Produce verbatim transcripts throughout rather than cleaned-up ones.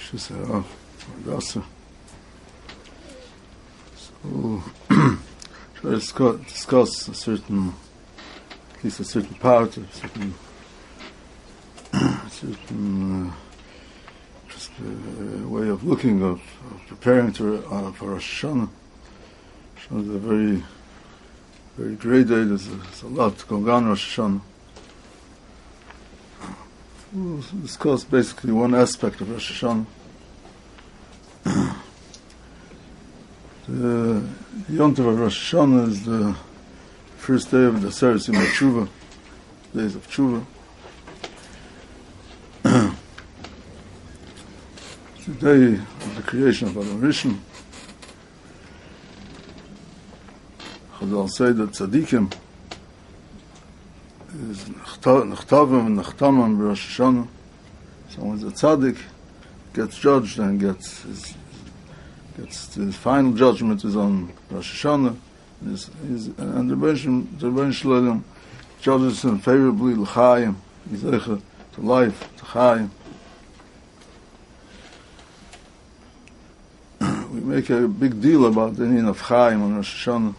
She said, oh, Rasa. So, try to discuss, discuss a certain, at least a certain part, a certain, a certain uh, just a way of looking, of, of preparing to, uh, for Rosh Hashanah. Rosh Hashanah is a very, very great day. There's a, there's a lot going on Rosh Hashanah. We'll discuss basically one aspect of Rosh Hashanah. The Yom Tov of Rosh Hashanah is the first day of the Aseret Yimei Tshuva, days of Tshuva. It's the day of the creation of Adam Rishon. Chazal say that tzaddikim is nechtavim and nechtamim b'Rosh Hashanah. Someone's a tzaddik, gets judged and gets his, gets his final judgment is on Rosh Hashanah. Is, is, and the Rebbeinu Shalom judges him favorably l'chaim, yizecha, to life, to chaim. We make a big deal about the meaning of chaim on Rosh Hashanah.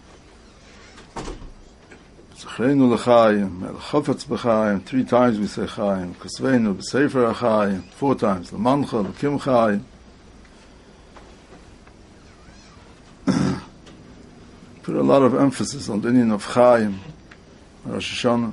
Zechreinu l'chaim, el chafetz b'chaim, three times we say chaim, kasveinu b'sefer ha'chaim, four times, l'mancha, l'kim chaim. Put a lot of emphasis on the meaning of chaim on Rosh Hashanah.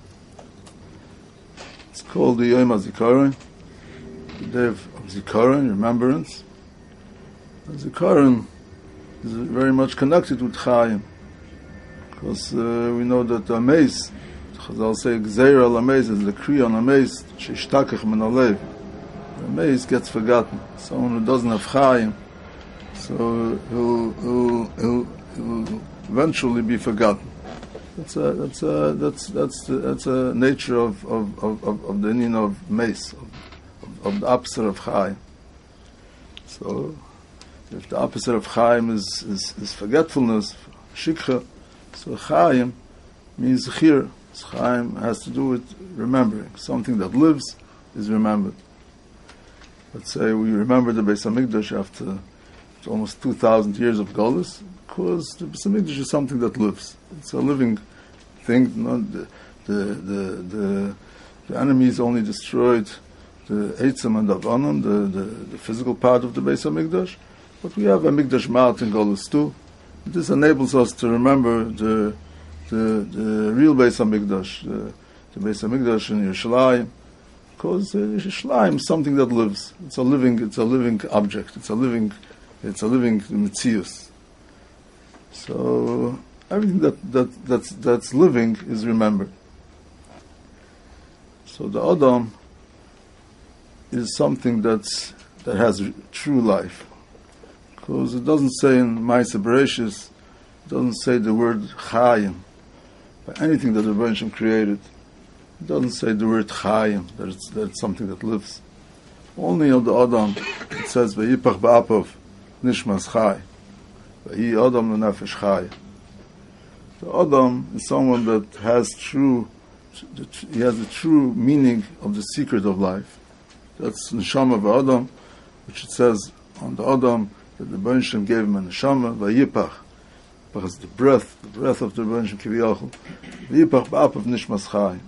It's called the Yom HaZikaron, the day of Zikaron, remembrance. And Zikaron is very much connected with chaim, because uh, we know that the Ameis, Chazal say, Gzeir al Ameis is the decree on Ameis, Shishtakach min alev. The Ameis gets forgotten. Someone who doesn't have chaim, so he'll, he'll, he'll, he'll eventually be forgotten. That's a, that's a, that's, that's, the, that's a nature of, of, of, of the meaning of Meis, of, of, of the opposite of chaim. So, if the opposite of chaim is, is, is forgetfulness, shikha, so chaim means zechir. Chaim has to do with remembering. Something that lives is remembered. Let's say we remember the Beis HaMikdash after almost two thousand years of Golus, because the Beis HaMikdash is something that lives. It's a living thing. Not the, the, the, the, the enemies only destroyed the Eitzim and Avanim, the, the, the physical part of the Beis HaMikdash, but we have a Mikdash Ma'at in Golus too. This enables us to remember the the, the real Beis HaMikdash, the, the Beis HaMikdash in Yerushalayim, because uh, Yerushalayim is something that lives. It's a living, it's a living object. It's a living, it's a living Metzius. So everything that, that that's that's living is remembered. So the Adam is something that's that has true life. Because it doesn't say in Ma'aseh Bereshis, it doesn't say the word Chayim, by anything that the Rebbeinu created. It doesn't say the word Chayim, that it's, that it's something that lives. Only on the Adam, it says, V'yipach ba'apav nishmas Chay, V'yi Adam l'nefesh Chay. The Adam is someone that has true, he has the true meaning of the secret of life. That's Neshama v'Adam, which it says on the Adam, that the Rebbeinu Shalom gave him a neshama, vayipach, because the breath, the breath of the Rebbeinu Shalom kiviyachol, vayipach ba'apav nishmas Chay.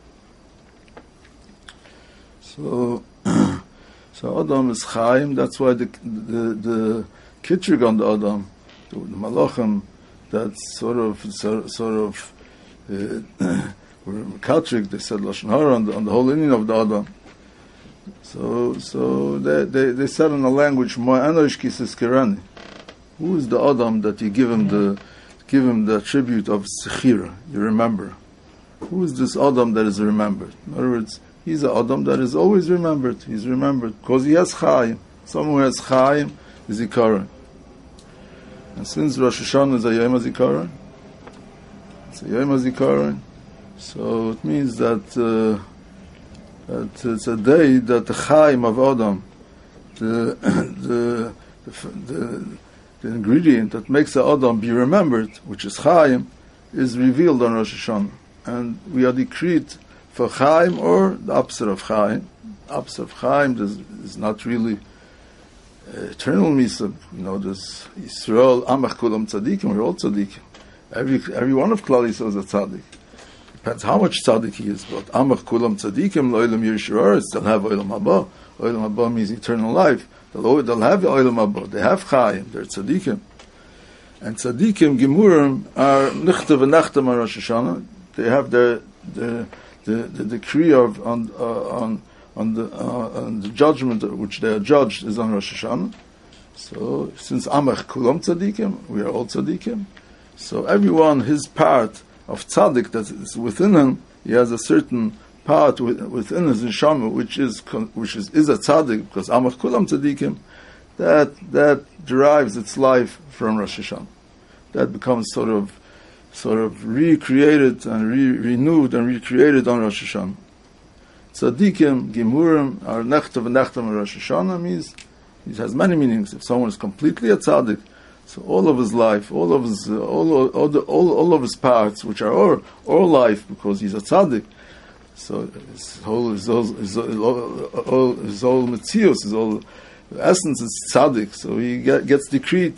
So, so Adam is Chaim. That's why the the the kitrig on the Adam, the, the malachim, that's sort of sort, sort of uh, were Katrik. They said lashon hara on the on the whole meaning of the Adam. So, so they, they, they said in a language, "Mo'anosh kises kirani." Who is the Adam that you give him the give him the attribute of sechira? You remember. Who is this Adam that is remembered? In other words, he's an Adam that is always remembered. He's remembered because he has Chaim. Someone who has Chaim is Zikaron. And since Rosh Hashanah is a Yom HaZikaron, it's a Yom HaZikaron, so it means that. Uh, That it's a day that the Chaim of Adam, the the, the the the ingredient that makes the Adam be remembered, which is Chaim, is revealed on Rosh Hashanah, and we are decreed for Chaim or the opposite of Chaim, opposite of Chaim. There's, there's not really uh, eternal Misa. You know, there's Yisrael, Amach Kulam Tzadikim, we're all Tzadikim. Every, every one of Klal Yisrael is a Tzadik. Depends how much Tzadik he is, but Amach Kulam Tzadikim, Lo'ilam Yirshur, they'll have Oilam Haba. Oilam Haba means eternal life. They'll, they'll have Oilam Haba. They have Chaim, they're Tzadikim. And Tzadikim, Gemurim, are Nichtav and Nachtam on Rosh Hashanah. They have their, the, the, the decree of, on, uh, on, on the, uh, on the judgment which they are judged is on Rosh Hashanah. So, since Amach Kulam Tzadikim, we are all Tzadikim. So everyone, his part of Tzadik that is within him, he has a certain part within his neshama, which is, which is, is a Tzadik, because Amach Kulam Tzadikim, that, that derives its life from Rosh Hashanah. That becomes sort of, sort of recreated and re- renewed and recreated on Rosh Hashanah. Tzadikim, Gemurim, are Nechtav and Nechtam on Rosh Hashanah means, it has many meanings. If someone is completely a Tzadik, so all of his life, all of his, uh, all, all, the, all, all of his parts, which are all, all life, because he's a Tzaddik, so his whole, his whole, his whole, all, his whole Metzius, his whole essence is Tzaddik, so he get, gets decreed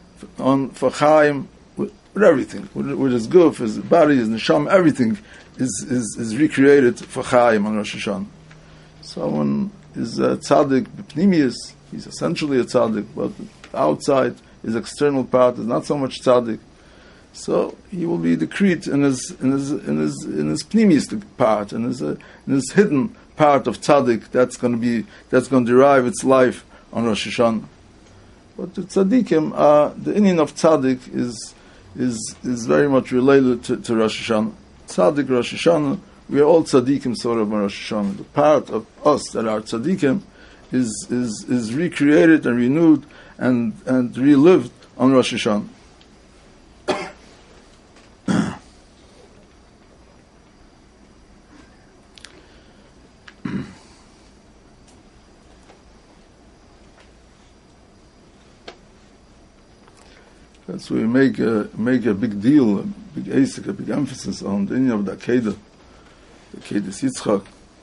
on for Chaim with, with everything, with, with his goof, his body, his neshama, everything is, is, is recreated for Chaim on Rosh Hashanah. Someone is a tzaddik, b'pnimius, he's essentially a tzaddik, but outside his external part is not so much tzaddik. So he will be decreed in his in his in his in his pnimius part, in his uh, in his hidden part of tzaddik. That's going to be that's going to derive its life on Rosh Hashanah. But the tzaddikim, uh, the inyan of tzaddik is is is very much related to, to Rosh Hashanah. Tzaddik Rosh Hashanah, we are all tzaddikim sort of on Rosh Hashanah. The part of us that are tzaddikim is is is recreated and renewed and and relived on Rosh Hashanah. That's why we make a, make a big deal, a big asik, a big emphasis on the inyan of the Akedah, the Akedah Yitzchak.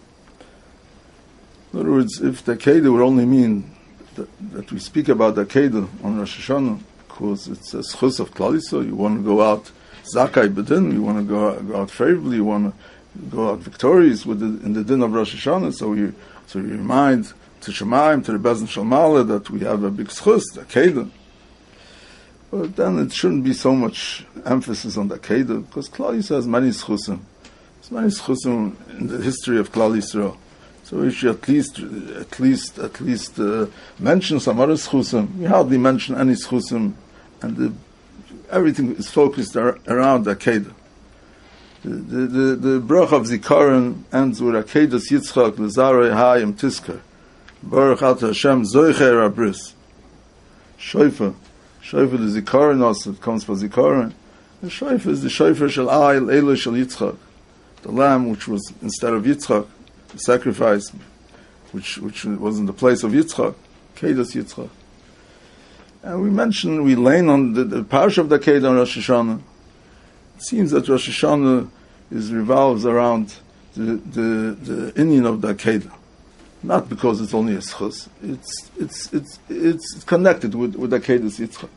In other words, if the Akedah would only mean that, that we speak about the Akedah on Rosh Hashanah, because it's a schus of Klal Yisrael, you want to go out zakai b'din, you want to go, go out favorably, you want to go out victorious with the, in the din of Rosh Hashanah, so you so you remind to Shemaim, to the Bezdin Shalmala, that we have a big schus, the Akedah. But then it shouldn't be so much emphasis on the Akedah, because Klal Yisrael has many schusim. There's many schusim in the history of Klal Yisrael. So we should at least, at least, at least uh, mention some other schusim. We hardly mention any schusim, and the, everything is focused ar- around the Akedah. The the the, the brach of Zikaron ends with Akedas Yitzchak Lezarei Hayim Tiskar Baruch Ata Hashem Zoicher Abris Shoifa. Shofar is Zikaron also, it comes from Zikaron. The Shofar is the Shofar Shel Ayil Elo Shel Yitzchak, the lamb which was instead of Yitzchak, the sacrifice which which was in the place of Yitzchak, Kedas Yitzchak. And we mentioned, we lean on the, the parsha of the Kedah on Rosh Hashanah. It seems that Rosh Hashanah is revolves around the the, the inyan of the Kedah. Not because it's only a schus. It's it's it's it's connected with with Akedas Yitzchak.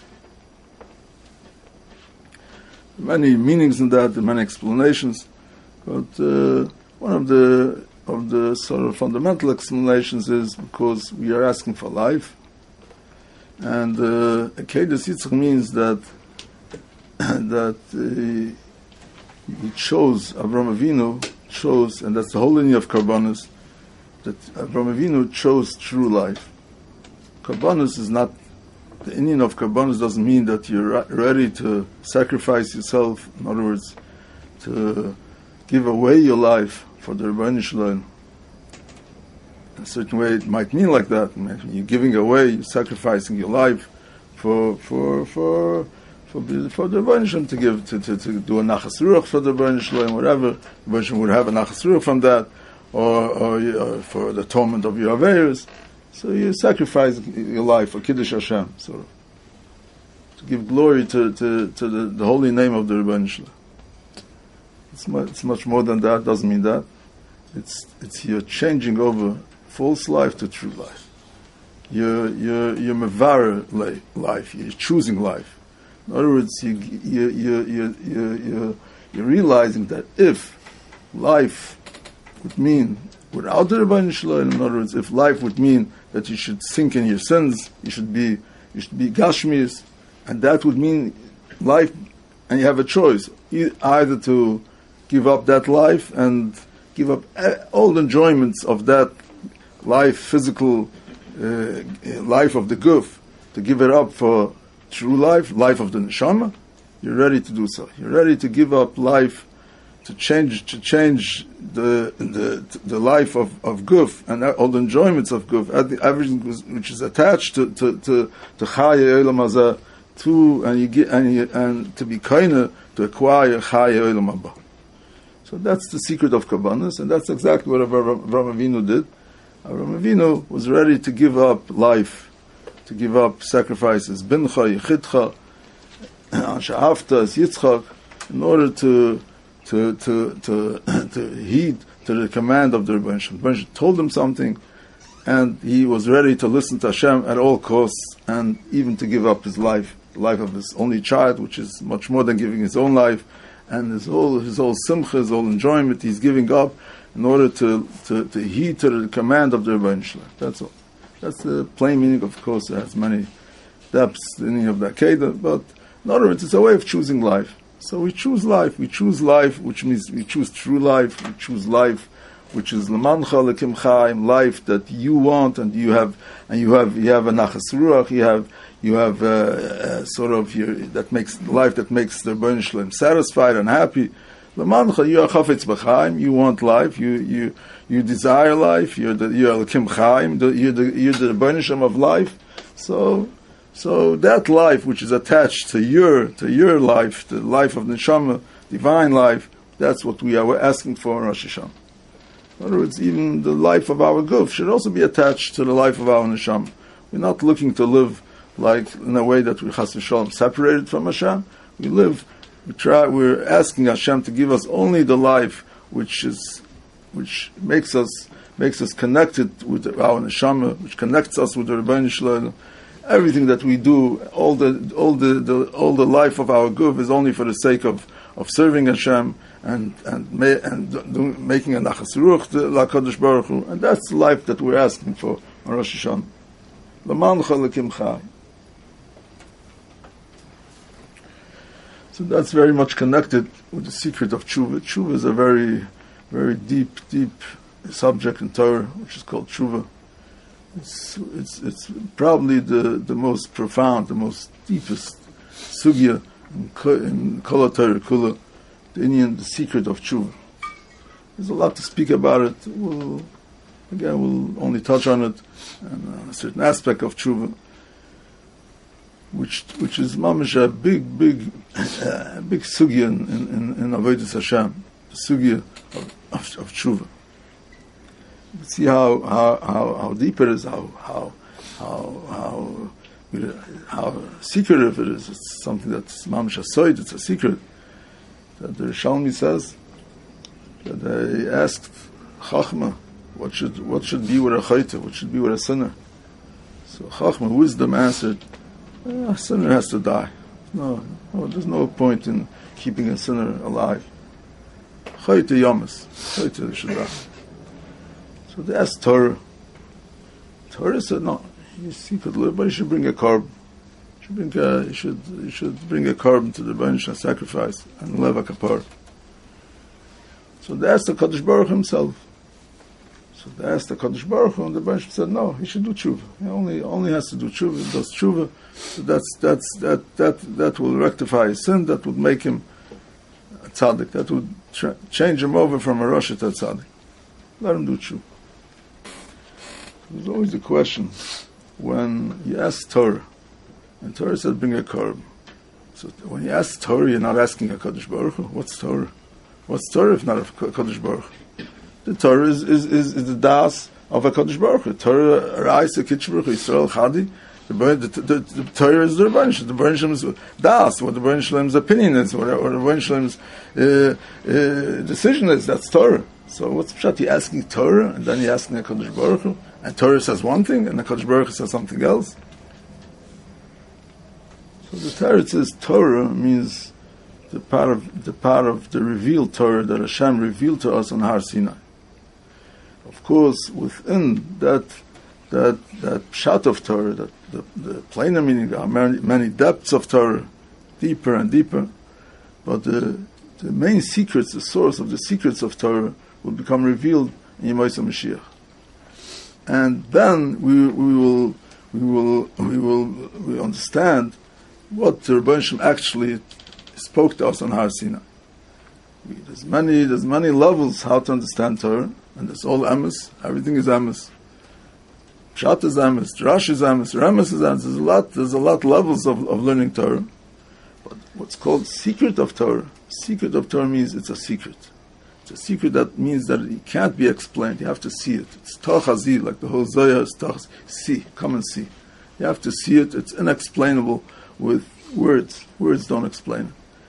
Many meanings in that, many explanations, but uh, one of the of the sort of fundamental explanations is because we are asking for life, and uh, Akedas Yitzchak means that that uh, he chose Avraham Avinu chose, and that's the whole lineage of Karbanos, that Avraham Avinu chose true life. Karbanos is not, the inyan of Karbanos doesn't mean that you're ready to sacrifice yourself, in other words, to give away your life for the Rebbeinu Shalom. In a certain way it might mean like that. You're giving away, you're sacrificing your life for for for for, for the Rebbeinu Shalom, to give, to, to, to do a nachas ruach for the Rebbeinu Shalom, whatever. The Rebbeinu Shalom would have a nachas ruach from that. Or, or, or for the atonement of your aveiros, so you sacrifice your life for Kiddush Hashem, sort of, to give glory to, to, to the, the holy name of the Rebbeinu Shalom. It's much, it's much more than that. Doesn't mean that. It's it's you're changing over false life to true life. You're you're you're mevarer life. You're choosing life. In other words, you you you you you you you're realizing that if life would mean without the Rebbeinu Shalom, in other words, if life would mean that you should sink in your sins, you should be you should be gashmis, and that would mean life, and you have a choice either to give up that life and give up all the enjoyments of that life, physical uh, life of the guf, to give it up for true life, life of the neshama. You're ready to do so. You're ready to give up life, to change, to change the the the life of, of guf and all the enjoyments of guf, everything which is attached to to to to Chaya Olam Hazeh, to and you get and you, and to be kinder to acquire Chaya Olam Haba. So that's the secret of Kabbanis, and that's exactly what Avraham Avinu did. Avraham Avinu was ready to give up life, to give up sacrifices, Bincha, Yechidcha, Sha'afta, Yitzchak, in order to to to to to heed to the command of the Rebbeinu Shalom. The Rebbeinu told him something, and he was ready to listen to Hashem at all costs, and even to give up his life, the life of his only child, which is much more than giving his own life, and his whole his whole simcha, his whole enjoyment, he's giving up in order to to, to heed to the command of the Rebbeinu Shalom. That's all. That's the plain meaning. Of course, it has many depths, the meaning of the Akedah, but in other words, it's a way of choosing life. So we choose life. We choose life, which means we choose true life. We choose life, which is Lamancha Lekim Chaim, life that you want, and you have, and you have, you have a Nachas Ruach. You have, you have uh, uh, sort of your, that makes life that makes the Rebbeinu Shalom satisfied and happy. Lamancha, you are Chafetz B'Chaim. You want life. You you you desire life. You're the you're Lekim Chaim. You're the you're the Rebbeinu Shalom of life. So. So that life which is attached to your to your life, the life of Neshama, divine life, that's what we are asking for in Rosh Hashanah. In other words, even the life of our guf should also be attached to the life of our Neshama. We're not looking to live like in a way that we Chas v'Shalom separated from Hashem. We live, we try, we're asking Hashem to give us only the life which is, which makes us makes us connected with our Neshama, which connects us with the Rebbeinu Shalom. Everything that we do, all the all the, the all the life of our guf is only for the sake of, of serving Hashem and and ma- and do, making a nachas ruach to LaKadosh Baruch Hu, and that's the life that we're asking for on Rosh Hashanah. L'mancha lekim chai. So that's very much connected with the secret of tshuva. Tshuva is a very very deep deep subject in Torah, which is called tshuva. It's, it's it's probably the, the most profound, the most deepest sugya in Kol HaTorah Kula, the Indian, the secret of tshuva. There's a lot to speak about it. We'll, again, we'll only touch on it, and a certain aspect of tshuva, which which is mamish a big, big, uh, big sugya in in, in Avodas Hashem, the sugya of, of, of tshuva. See how, how, how, how deep it is, how how how how how secretive it is. It's something that's mamish asoid. It's a secret. That the Rishalmi says that they asked Chachma, what should what should be with a chayte, what should be with a sinner. So Chachma, wisdom, answered, a sinner has to die. No, no, there's no point in keeping a sinner alive. Chayte yamas, chayte should die. So they asked Torah. Torah said, "No, you see, everybody should bring a korban. Should bring a, you should you should bring a korban to the Rebbeinu Shalom sacrifice and leva kapar." So they asked the Kadosh Baruch himself. So they asked the Kadosh Baruch Hu, and the Rebbeinu Shalom said, "No, he should do tshuva. He only only has to do tshuva. He does tshuva. So that's that's that that that will rectify his sin. That would make him a tzaddik. That would tra- change him over from a rasha to a tzaddik. Let him do tshuva." There's always a question when you ask Torah, and Torah said bring a korban. So when you ask Torah, you're not asking a Kadosh Baruch Hu. What's Torah? What's Torah if not a Kadosh Baruch Hu? The Torah is, is, is, is the das of a Kadosh Baruch Hu. Torah Ra'isa Kitsh Baruch Hu Yisrael Chadi The, the, the, the Torah is the Rebbeinu Shalom. The Rebbeinu Shalom's das, what the Rebbeinu Shalom's opinion is, what, what the Rebbeinu Shalom's uh, uh, decision is. That's Torah. So what's Pshat? You're asking Torah, and then you're asking HaKadosh Baruch Hu, and Torah says one thing, and HaKadosh Baruch Hu says something else. So the Torah says Torah means the part of the part of the revealed Torah that Hashem revealed to us on Har Sinai. Of course, within that that that Pshat of Torah, that the, the plainer meaning, there are many, many depths of Torah, deeper and deeper. But the the main secrets, the source of the secrets of Torah, will become revealed in Yemais HaMashiach. And then we we will we will we will we understand what the Rebbeinu Shalom actually spoke to us on Har Sinai. We, there's many there's many levels how to understand Torah, and it's all Emes. Everything is Emes. Pshat is Emes, Drash is Emes, Remes is Emes. There's a lot there's a lot levels of, of learning Torah. But what's called secret of Torah, secret of Torah means it's a secret. It's a secret that means that it can't be explained. You have to see it. It's Tachazi, like the whole Zohar is Tach. See, come and see. You have to see it. It's inexplainable with words. Words don't explain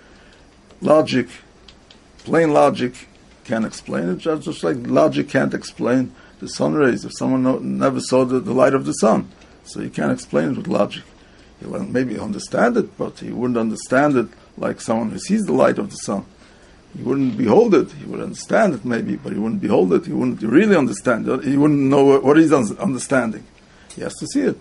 it. Logic, plain logic, can't explain it. Just, just like logic can't explain the sun rays. If someone no, never saw the, the light of the sun, so you can't explain it with logic. He will maybe understand it, but he wouldn't understand it like someone who sees the light of the sun. He wouldn't behold it. He would understand it maybe, but he wouldn't behold it. He wouldn't really understand it. He wouldn't know what, what he's understanding. He has to see it.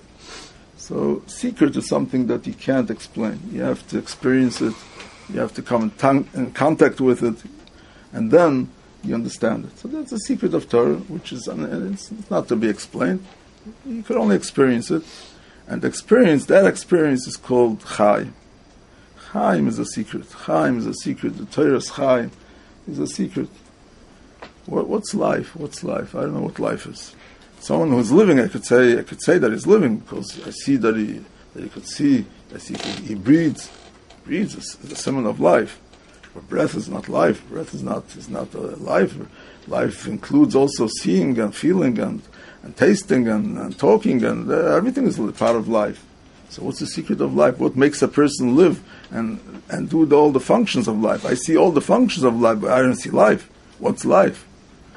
So secret is something that you can't explain. You have to experience it. You have to come in, t- in contact with it, and then you understand it. So that's the secret of Torah, which is it's not to be explained. You can only experience it, and experience that experience is called Chai. Chaim is a secret. Chaim is a secret. The Torah's Chaim is a secret. What, what's life? What's life? I don't know what life is. Someone who's living, I could say, I could say that he's living because I see that he, that he could see. I see he, he breathes. Breathes is, is a symbol of life. But breath is not life. Breath is not is not uh, life. Life includes also seeing and feeling and, and tasting and, and talking, and uh, everything is part of life. So what's the secret of life? What makes a person live and and do the, all the functions of life? I see all the functions of life, but I don't see life. What's life?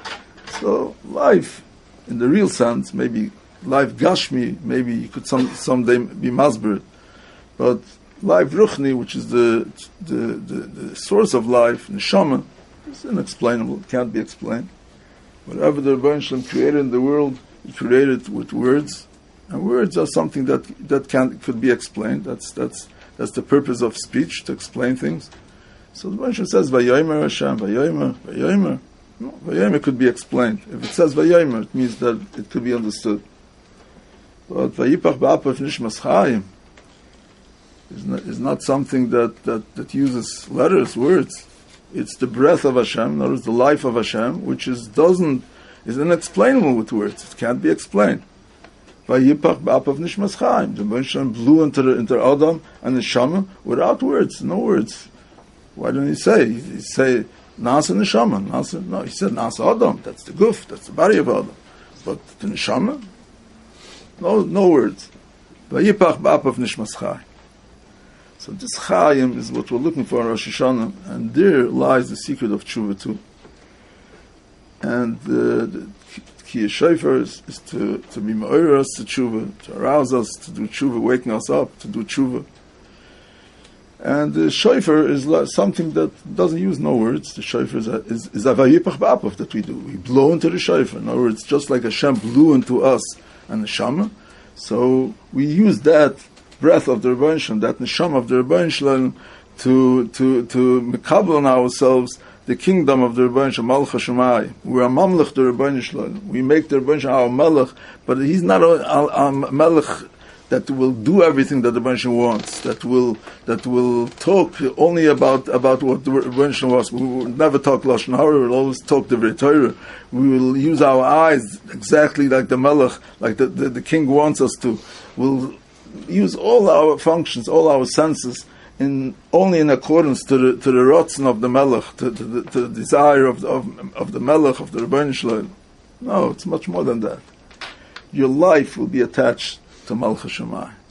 So life, in the real sense, maybe life Gashmi, maybe you could some someday be masbered, but life Ruchni, which is the the, the the source of life, Neshama, is inexplainable. It can't be explained. Whatever the Rebbeinu Shalom created in the world, He created with words. And words are something that that can could be explained. That's that's that's the purpose of speech, to explain things. So the Rebbeinu says Vayomer Hashem, Vayomer, Vayomer. No, Vayomer could be explained. If it says Vayomer, it means that it could be understood. But Vayipach Ba'apav Nishmas Chaim is not, is not something that, that, that uses letters, words. It's the breath of Hashem, in other words, the life of Hashem, which is doesn't is inexplainable with words. It can't be explained. Vayipach ba'apav nishmas chaim. The Rebbeinu blew into the, into Adam and the Neshama without words, no words. Why don't he say? He, he say Nasa Neshama. Nasa, no, he said Nasa Adam. That's the guf. That's the body of Adam. But the Neshama, no, no words. Vayipach ba'apav nishmas chaim. So this Chaim is what we're looking for in Rosh Hashanah, and there lies the secret of tshuva too. And uh, the Ki Shofar is, is to, to be ma'or us to tshuva, to arouse us, to do tshuva, waking us up, to do tshuva. And the Shofar is like something that doesn't use no words. The Shofar is a, is, is a vayipach ba'apav that we do. We blow into the Shofar. In other words, just like Hashem blew into us and the Neshama, so we use that breath of the Rebbeinu Shalom, that Neshama of the Rebbeinu Shalom, to to to mekabel on ourselves the kingdom of the Rebbeinu Shalom, Malach HaShemayim. We are mamlech the Rebbeinu Shalom. We make the Rebbeinu Shalom our melech, but he's not a, a, a melech that will do everything that the Rebbeinu Shalom wants. That will that will talk only about about what the Rebbeinu Shalom wants. We will never talk lashon hara. We will always talk the Torah. We will use our eyes exactly like the melech, like the, the, the king wants us to. We'll use all our functions, all our senses, in only in accordance to the to the rotzen of the melech, to, to, the, to the desire of the, of, of the melech of the Rebbeinu Shalom. No, it's much more than that. Your life will be attached to Malach HaShemayim.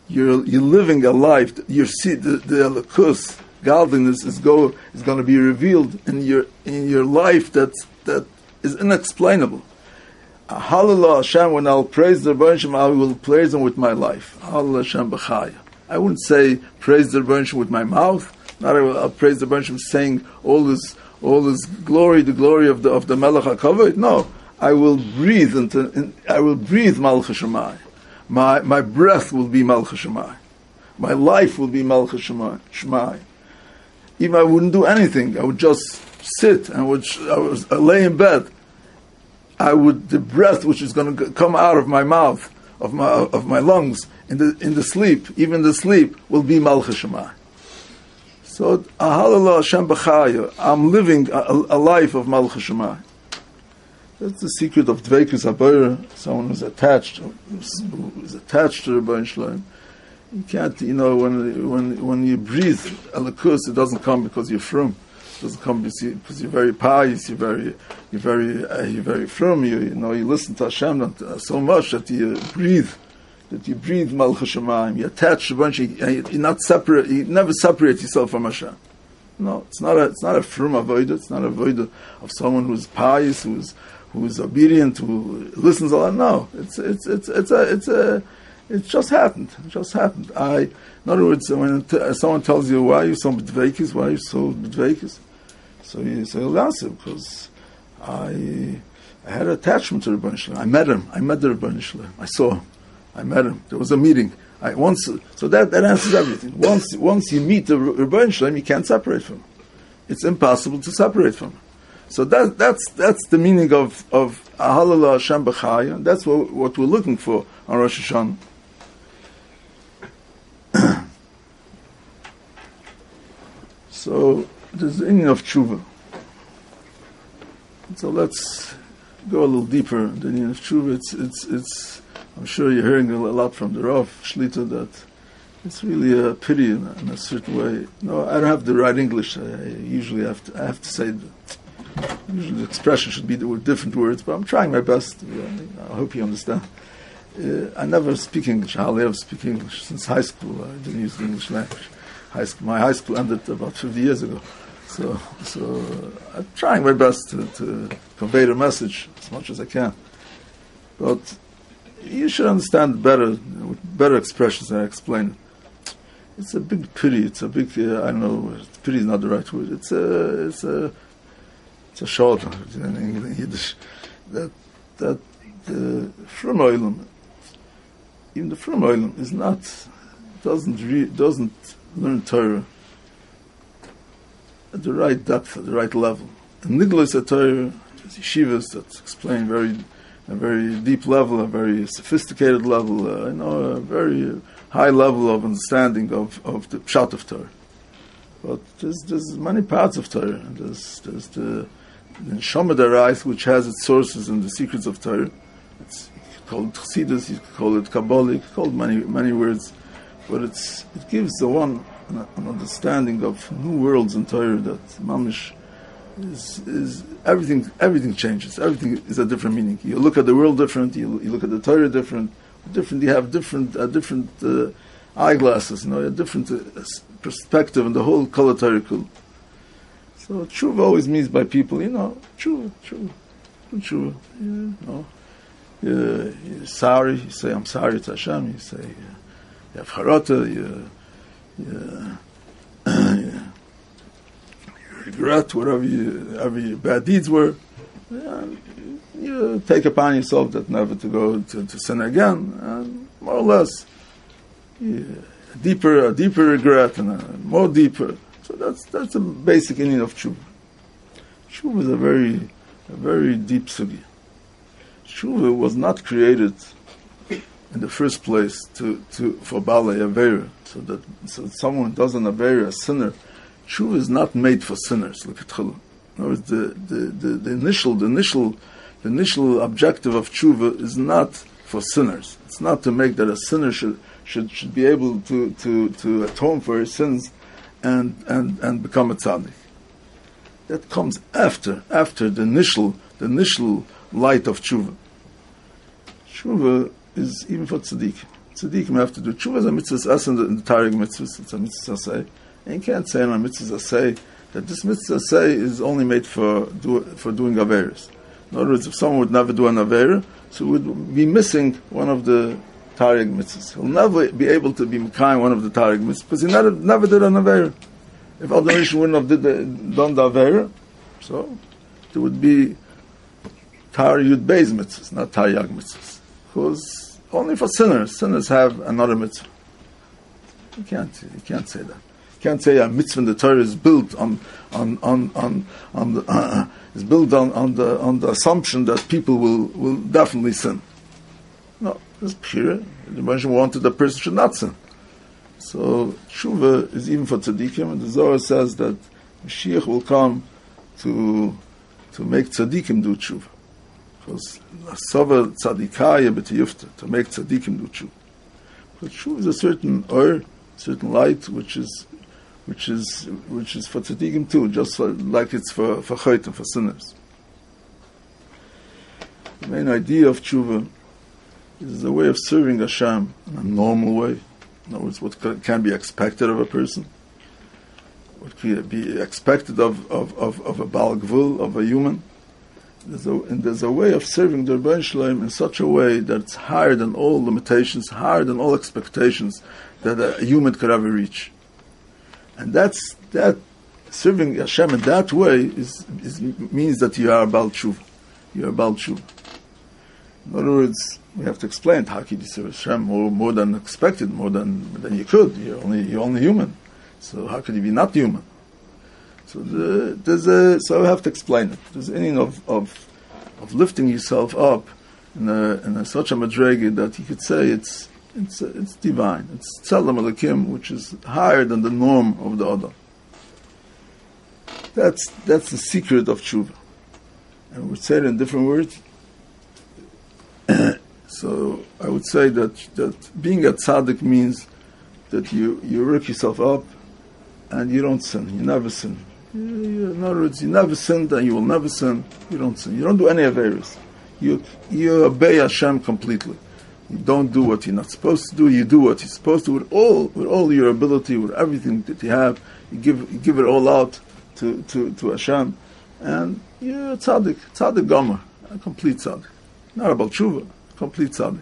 you're you're living a life. You see the the Elokus, godliness is go is going to be revealed in your in your life that that is inexplainable. Hallelujah Hashem, when I'll praise the Rebbeinu Shem, I will praise Him with my life. Hallelujah Hashem b'chaya. I wouldn't say praise the Rebbeinu Shem with my mouth. Not I will I'll praise the Rebbeinu Shem saying all His all His glory, the glory of the of the Melech HaKavod. No, I will breathe into. In, I will breathe Malchus Shemai. My my breath will be Malchus Shemai. My life will be Malchus Shemai. Even I wouldn't do anything. I would just sit and would I was I lay in bed. I would the breath which is going to come out of my mouth, of my of my lungs in the in the sleep, even the sleep will be Malchus Shemai. So Ahalallah Hashem b'chaya, I'm living a, a life of Malchus Shemai. That's the secret of Dveikus Habayra. Someone who's attached, who's attached to the Rebbeinu Shalom. You can't, you know, when when when you breathe Elokus, it doesn't come because you're frum. It doesn't come because you're very pious. You're very, you're very, uh, you're very frum. You, you know, you listen to Hashem so much that you breathe, that you breathe Malchus Shemayim. You attach a bunch. You, you're not separate. You never separate yourself from Hashem. No, it's not a, it's not a frum avodah. It's not a avodah of someone who's pious, who's who's obedient, who listens a lot. No, it's it's it's it's a it's a it just happened. It just happened. I, in other words, when t- someone tells you why are you so b'dveikis, why are you so b'dveikis, so you say, "I'll answer because I I had attachment to the Rebbeinu Shalom. I met him. I met the Rebbeinu Shalom. I saw him. I met him. There was a meeting. I once so that that answers everything. Once once you meet the Rebbeinu Shalom, you can't separate from him. It's impossible to separate from him. So that, that's that's the meaning of of Ahalallah Hashem b'chaya. That's what what we're looking for on Rosh Hashanah. So there's the inyan of tshuva. So let's go a little deeper in the inyan of tshuva. It's it's it's. I'm sure you're hearing a lot from the Rav Shlita that it's really a pity in a, in a certain way. No, I don't have the right English. I, I usually have to. I have to say that. Usually the expression should be the word, different words, but I'm trying my best. I hope you understand. Uh, I never speak English. I hardly ever speak English since high school. I didn't use the English language. High school, my high school ended about fifty years ago. So, so uh, I'm trying my best to, to convey the message as much as I can. But you should understand better, with better expressions than I explain it. It's a big pity. It's a big, uh, I don't know, pity is not the right word. It's a, it's a, it's a short in Yiddish. That, that the Frum Oilam, even the Frum Oilam is not, doesn't re, doesn't learn Torah at the right depth, at the right level. The Niglas Torah, yeshivas that explain very, a very deep level, a very sophisticated level, uh, you know, a very high level of understanding of, of the pshat of Torah. But there's there's many parts of Torah. There's there's the the Neshama Darais, which has its sources in the secrets of Torah. It's called Chassidus, you could call it Kabbalah, you could call it many many words, but it's it gives the one an, an understanding of new worlds in Torah that mamish is is everything everything changes. Everything is a different meaning. You look at the world different. You, you look at the Torah different. Different. You have different uh, different uh, eyeglasses. You know, a different uh, perspective in the whole Kol HaTorah. So tshuva always means by people, you know, tshuva, tshuva, tshuva. You know, you're, you're sorry. You say, "I'm sorry to Hashem." You say, "You have harata." You, you, you regret whatever you, whatever your bad deeds were. And you take upon yourself that never to go to, to sin again, and more or less, you, a deeper, a deeper regret, and a more deeper. So that's that's the basic meaning of tshuva. Tshuva is a very, a very deep sugi. Tshuva was not created in the first place to, to for balei avera, so that so that someone doesn't avera, a sinner. Tshuva is not made for sinners. Look at Chilul. In other words, the, the, the, the initial, the initial, the initial objective of tshuva is not for sinners. It's not to make that a sinner should should, should be able to, to, to atone for his sins and, and, and become a tzaddik. That comes after after the initial the initial light of tshuva. Tshuva is even for tzaddik. tzaddikim have to do. Tshuva is a mitzvah as in the, in the Targum mitzvahs. It's a mitzvah asay. And you can't say in a mitzvah asay that this mitzvah asay is only made for do, for doing averos. In other words, if someone would never do an avera, so he would be missing one of the Targum mitzvahs. He'll never be able to be mekayim one of the Targum mitzvahs because he never, never did an avera. If Adam Rishon wouldn't have did the, done the avera, so there would be Tar Yud Beis mitzvahs, not Tar Yag mitzvahs. Because only for sinners, sinners have another mitzvah. You can't, you can't say that. You can't say a mitzvah in the Torah is built on on on on, on the uh, is built on, on the on the assumption that people will, will definitely sin. No, it's pure. The Moshe wanted the person should not sin. So tshuva is even for tzaddikim, and the Zohar says that Mashiach will come to to make tzaddikim do tshuva. Because Sava Tzadikaya B'tiyufta, to make tzaddikim do tshuva. But tshuva is a certain or, certain light, which is which is which is for tzaddikim too, just for, like it's for for chaytim, for sinners. The main idea of tshuva is a way of serving Hashem in a normal way. In other words, what can be expected of a person, what can be expected of of of, of a Baal Gvul, of a human. There's a, and there's a way of serving the Rebbeinu Shalom in such a way that it's higher than all limitations, higher than all expectations that a human could ever reach. And that's that serving Hashem in that way is, is means that you are a Baal Tshuva. You are a Baal Tshuva. In other words, we have to explain how can you serve Hashem more, more than expected, more than than you could. You're only you're only human. So how could you be not human? So the, there's a so I have to explain it. There's any of of of lifting yourself up in a in a, such a madrega that you could say it's it's it's divine. It's tzelem Elokim, which is higher than the norm of the Adam. That's that's the secret of tshuva, and we would say it in different words. So I would say that that being a tzaddik means that you you work yourself up, and you don't sin. You never sin. You, in other words, you never sinned, and you will never sin. You don't sin. You don't do any averos. You you obey Hashem completely. You don't do what you're not supposed to do. You do what you're supposed to with all with all your ability, with everything that you have. You give you give it all out to to, to Hashem, and you're a tzaddik, tzaddik gomer, a complete tzaddik. Not about tshuva, complete tzaddik.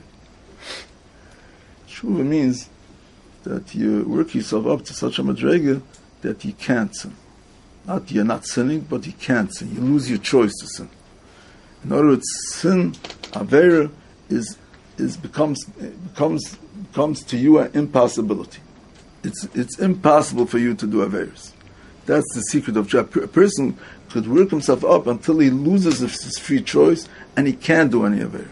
Tshuva means that you work yourself up to such a madrega that you can't sin. Not you're not sinning, but you can't sin. You lose your choice to sin. In other words, sin, avera, is is becomes becomes becomes to you an impossibility. It's it's impossible for you to do averas. That's the secret of tshuva. A person could work himself up until he loses his free choice, and he can't do any avera.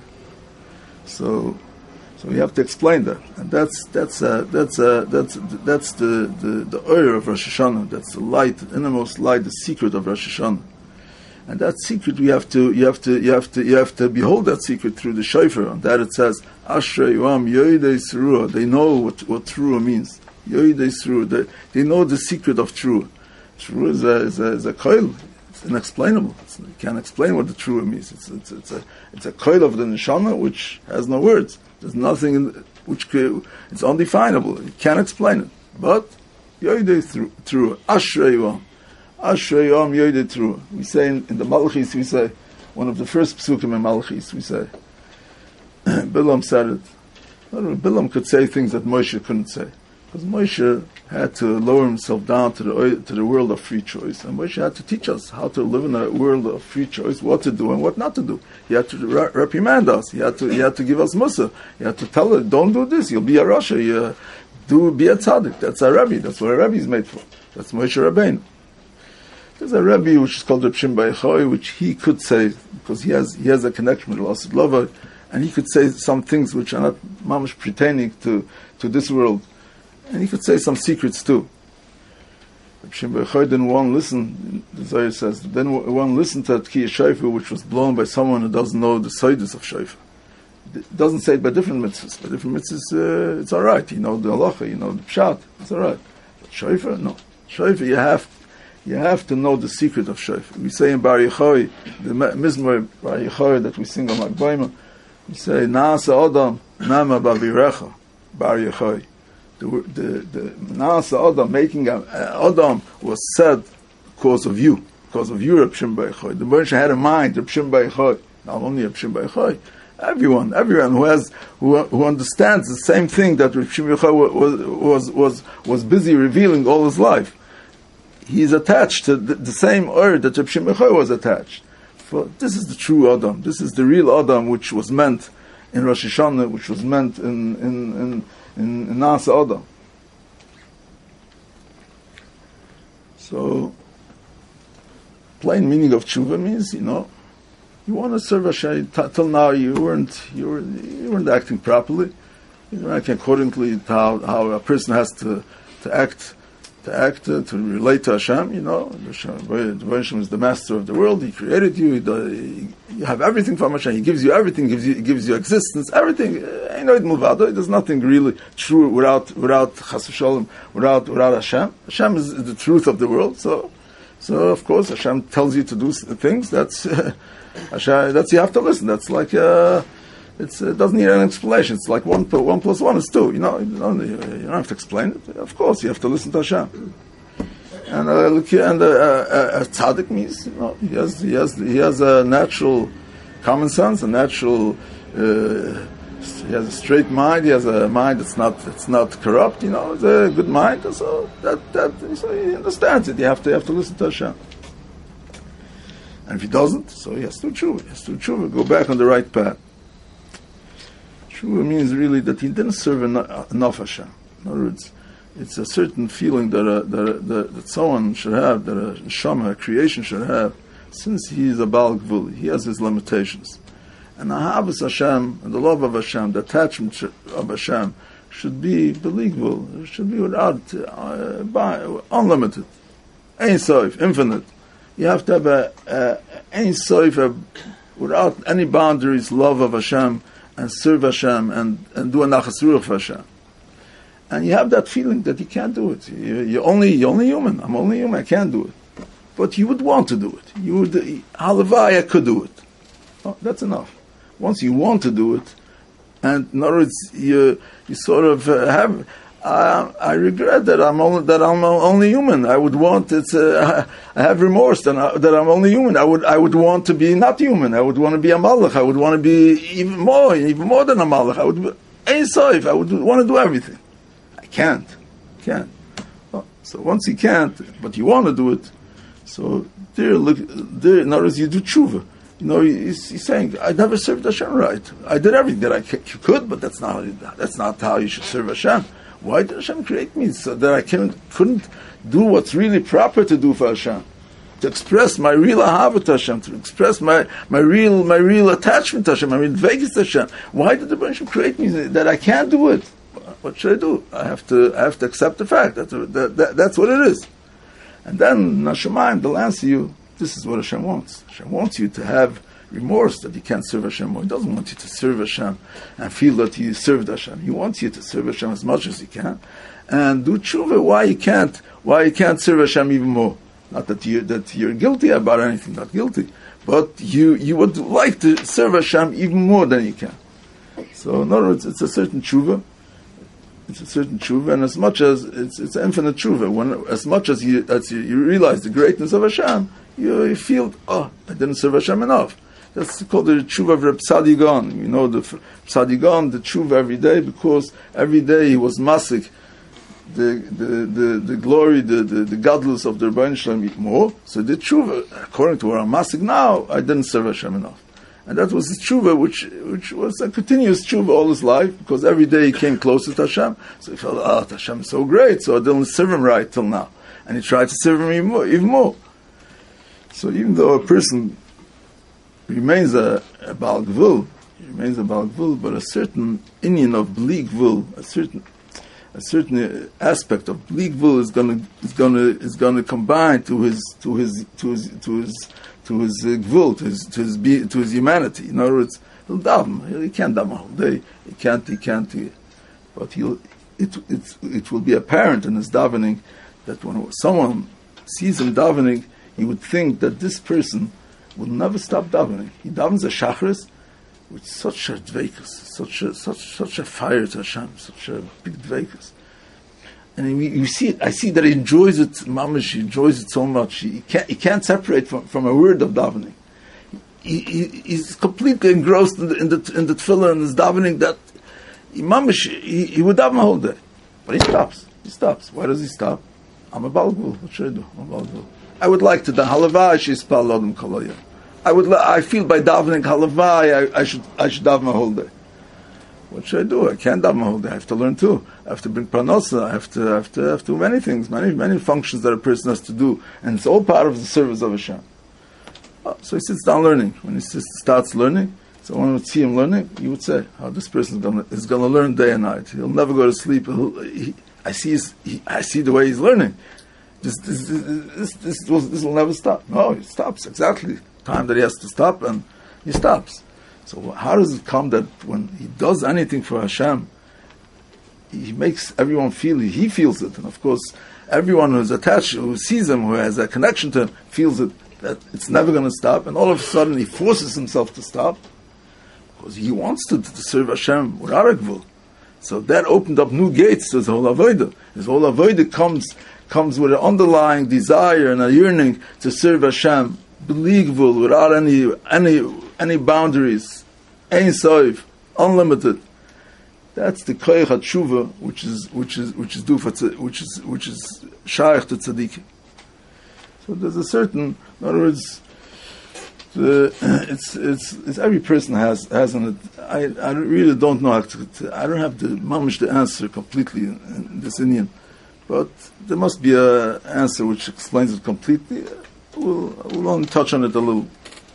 So. So we have to explain that, and that's that's uh, that's uh, that's that's the the the oil of Rosh Hashanah. That's the light, the innermost light, the secret of Rosh Hashanah. And that secret we have to you have to you have to you have to behold that secret through the shofar. On that it says Ashrei Yoam Yoidei Sruah. They know what what Truah means. Yoidei Sruah. They, they know the secret of Truah. Truah is a is a, is a koil. It's inexplainable. It's, you can't explain what the Truah means. It's it's it's a it's a koil of the neshama which has no words. There's nothing in the, which could, it's undefinable. You can't explain it. But Yoidei Truah, Ashrei Yoam, Ashrei Yoam Yoidei Truah. We say in, in the Malachis, we say one of the first psukim in Malachis. We say Bilam said it. Bilam could say things that Moshe couldn't say, because Moshe had to lower himself down to the to the world of free choice, and Moshe had to teach us how to live in a world of free choice, what to do and what not to do. He had to re- reprimand us. He had to he had to give us mussar. He had to tell us, don't do this. You'll be a rasha. You do be a tzaddik. That's a Rebbe. That's what a Rebbe is made for. That's Moshe Rabbeinu. There's a Rebbe which is called Reb Shimon Bar Yochai, which he could say because he has he has a connection with Lasud Lava, and he could say some things which are not mamash pertaining to to this world. And he could say some secrets too. Reb Shimon Bar Yochai didn't want to listen, the Zohar says, didn't want to listen to that Tkiyah Shofar which was blown by someone who doesn't know the Sodus of Shofar. It doesn't say it by different mitzvahs. By different mitzvahs, uh, it's alright. You know the halacha, you know the pshat, it's alright. But Shofar, no. Shofar, you have, you have to know the secret of Shofar. We say in Bar Yochai, the Mizmor Bar Yochai that we sing on Lag B'Omer, we say, Na'asa Adam, Nama B'Avirecha. Bar Yechai. The the the Nasa Adam making a, uh, Adam was said because of you, because of you, Reb Shimon Bar Yochai. The Moshe had a mind, Reb Shimon Bar Yochai, not only Reb Shimon Bar Yochai, everyone, everyone who has who who understands the same thing that Reb Shimon Bar Yochai was was was was busy revealing all his life. He's attached to the, the same earth that Reb Shimon Bar Yochai was attached. For this is the true Adam. This is the real Adam, which was meant in Rosh Hashanah, which was meant in in in in, in Nasa Adam. So, plain meaning of tshuva means, you know, you want to serve Hashem. T- till now, you weren't you were you weren't acting properly. You weren't acting accordingly to how, how a person has to to act. To act, uh, to relate to Hashem, you know, Hashem is the master of the world. He created you. He does, he, you have everything from Hashem. He gives you everything. Gives you, gives you existence. Everything. You know, there's nothing really true without without Chas v'Sholom, without without Hashem. Hashem is the truth of the world. So, so of course, Hashem tells you to do things. That's uh, Hashem. That's you have to listen. That's like. Uh, It's, it doesn't need an explanation. It's like one, one plus one is two. You know, you don't, you don't have to explain it. Of course, you have to listen to Hashem. And uh, look here, and uh, uh, uh, tzaddik means, you know, he has he has he has a natural common sense, a natural. Uh, he has a straight mind. He has a mind that's not that's not corrupt. You know, it's a good mind. So that that so he understands it. You have to you have to listen to Hashem. And if he doesn't, so he has to tshuva. He has to tshuva. Go back on the right path. Tshuva means really that he didn't serve enough Hashem. In other words, it's a certain feeling that a, that, a, that that someone should have, that a neshama, a creation should have, since he is a Baal Gvul. He has his limitations. And Ahavas Hashem, and the love of Hashem, the attachment of Hashem, should be believable. It should be without, uh, by, unlimited. Ein Sof, infinite. You have to have a, a Ein Sof, a, without any boundaries, love of Hashem, and serve Hashem, and, and do a nachas ruach for Hashem. And you have that feeling that you can't do it. You, you're only you're only human. I'm only human. I can't do it. But you would want to do it. You would. Halavai, I could do it. Oh, that's enough. Once you want to do it, and in other words, you you sort of uh, have. Uh, I regret that I'm only that I'm only human. I would want it's. Uh, I have remorse that, I, that I'm only human. I would I would want to be not human. I would want to be a malach. I would want to be even more, even more than a malach. I would be Ein Sof. I would do, want to do everything. I can't, can't. Well, so once you can't, but you want to do it, so there, look, there. In other words, you do tshuva. You know, he's, he's saying, I never served Hashem right. I did everything that I could, but that's not that's not how you should serve Hashem. Why did Hashem create me? So that I couldn't, couldn't do what's really proper to do for Hashem. To express my real ahavah to Hashem, to express my, my real my real attachment to Hashem, my real vegas to Hashem. Why did the Hashem create me that I can't do it? What should I do? I have to I have to accept the fact. That's, that, that, that's what it is. And then Nashamayim, they'll answer you, this is what Hashem wants. Hashem wants you to have remorse that you can't serve Hashem more. He doesn't want you to serve Hashem and feel that you served Hashem. He wants you to serve Hashem as much as you can, and do tshuva why you can't, why you can't serve Hashem even more. Not that you that you're guilty about anything, not guilty, but you you would like to serve Hashem even more than you can. So in other words, it's a certain tshuva. It's a certain tshuva, and as much as it's it's an infinite tshuva. When as much as you as you, you realize the greatness of Hashem, you, you feel, oh, I didn't serve Hashem enough. That's called the tshuva of Reb Tzadi Gaon. You know, the Tzadi Gaon, the tshuva every day, because every day he was masik the the the, the glory, the, the, the godless of the Rebbeinu Shalom more. So the tshuva, according to where I'm masik now, I didn't serve Hashem enough. And that was the tshuva, which which was a continuous tshuva all his life, because every day he came closer to Hashem. So he felt, oh, Hashem is so great, so I didn't serve him right till now. And he tried to serve him even more. Even more. So even though a person remains a, a Baal Gvul, he remains a Baal Gvul, but a certain inyan of Bli Gvul, a certain a certain aspect of Bli Gvul is going to is going to is going to combine to his to his to his to his to his uh, Gvul, to his to his be, to his humanity. In other words, he'll daven. He can't daven all day. He can't. He can't. He, but he'll. It it it will be apparent in his davening that when someone sees him davening, he would think that this person will never stop davening. He davens a shachris with such a dveikus, such a such such a fire to Hashem, such a big dveikus. And you, you see it. I see that he enjoys it, mamish. He enjoys it so much. He, he can't he can't separate from, from a word of davening. He, he, he's completely engrossed in the in the, in the tefillah and his davening that he, mamish, he, he would daven the whole day, but he stops. He stops. Why does he stop? I'm a balgul. What should I do? I'm a balgul. I would like to da halavai shispal lodem koloya. I would. I feel by davening halavai, I, I should. I should daven my whole day. What should I do? I can't daven my whole day. I have to learn too. I have to bring pranosa. I have to. I have to. I have to do many things, many many functions that a person has to do, and it's all part of the service of Hashem. Oh, so he sits down learning. When he sits, starts learning, so when you would see him learning, you would say, "Oh, this person is going is going to learn day and night. He'll never go to sleep. He'll, he, I see. His, he, I see the way he's learning. This this this this, this, will, this will never stop. No, it stops exactly. Time that he has to stop, and he stops. So how does it come that when he does anything for Hashem, he makes everyone feel it, he feels it, and of course everyone who's attached, who sees him, who has a connection to him, feels it, that it's never going to stop, and all of a sudden he forces himself to stop, because he wants to, to serve Hashem with Aragvul. So that opened up new gates to his whole avodah. His whole avodah comes, comes with an underlying desire and a yearning to serve Hashem, believable, without any any any boundaries, ein soif, unlimited. That's the koyach hatshuva, which is which is which is due for which is which is shaykh to tzaddikim. So there's a certain, in other words, the, it's, it's it's every person has has an. I I really don't know how to, to I don't have the mamish the answer completely in, in this Indian, but there must be a answer which explains it completely. We'll, we'll only touch on it a little.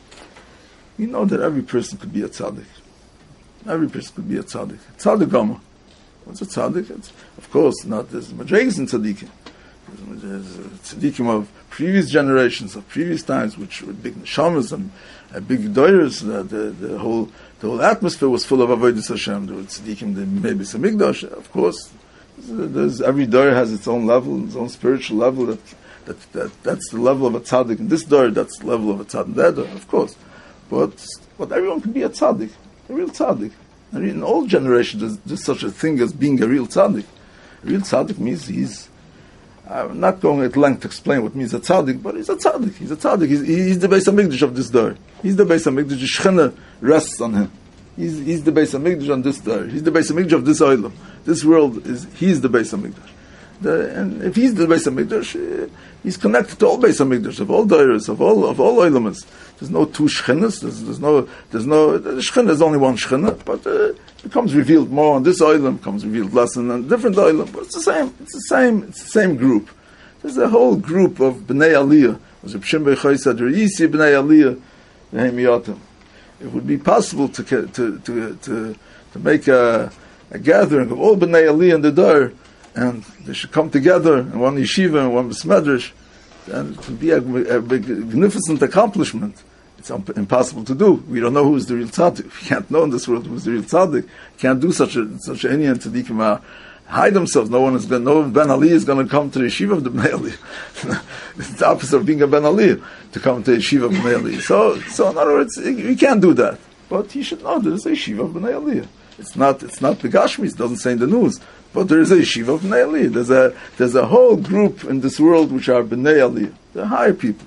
You know that every person could be a tzaddik. Every person could be a tzaddik. Tzaddik Gama. What's a tzaddik? It's, of course, not there's madrigas in tzaddikim. There's tzaddikim of previous generations, of previous times, which were big neshamas and uh, big doyers. The, the, the whole the whole atmosphere was full of avodas Hashem. There were tzaddikim, the maybe some mikdash. Of course, there's, every doyer has its own level, its own spiritual level. That That, that that's the level of a tzaddik. In this door, that's the level of a tzaddik. That door, of course. But but everyone can be a tzaddik, a real tzaddik. I mean, in all generations, there's, there's such a thing as being a real tzaddik. A real tzaddik means he's. I'm not going at length to explain what means a tzaddik, but he's a tzaddik. He's a tzaddik. He's, he's the Beis HaMikdash of this door. He's the Beis HaMikdash. The Shechina rests on him. He's, he's the Beis HaMikdash on this door. He's the Beis HaMikdash of this oilam. This world is. He's the Beis HaMikdash. The, and if he's the Beis HaMikdash, uh, he's connected to all Beis HaMikdash, of all dairas, of all of all elements. There's no two shchinas. There's, there's no there's no the shchina is only one shchina, but uh, it becomes revealed more on this oilam, becomes revealed less on a different oilam. But it's the same. It's the same. It's the same group. There's a whole group of bnei aliyah. As Reb Shimon Bar Yochai said, "Yisi bnei aliyah v'hem." It would be possible to to to to, to make a, a gathering of all bnei aliyah in the dar, and they should come together in one yeshiva and one besmedrash, and it would be a, a magnificent accomplishment. It's un- impossible to do. We don't know who is the real tzaddik. We can't know in this world who is the real tzaddik. Can't do such a such a Indian tzaddikim hide themselves. No one is going. No Ben Ali is going to come to the yeshiva of the Ben Ali. It's the opposite of being a Ben Ali to come to the yeshiva of Ben Ali. So, so in other words, we can't do that. But you should know there is a yeshiva of Ben Ali. It's not. It's not the Gashmis. It doesn't say in the news. But there is a yeshiva of Bnei Aliyah. There's a there's a whole group in this world which are Bnei Aliyah. They're higher people.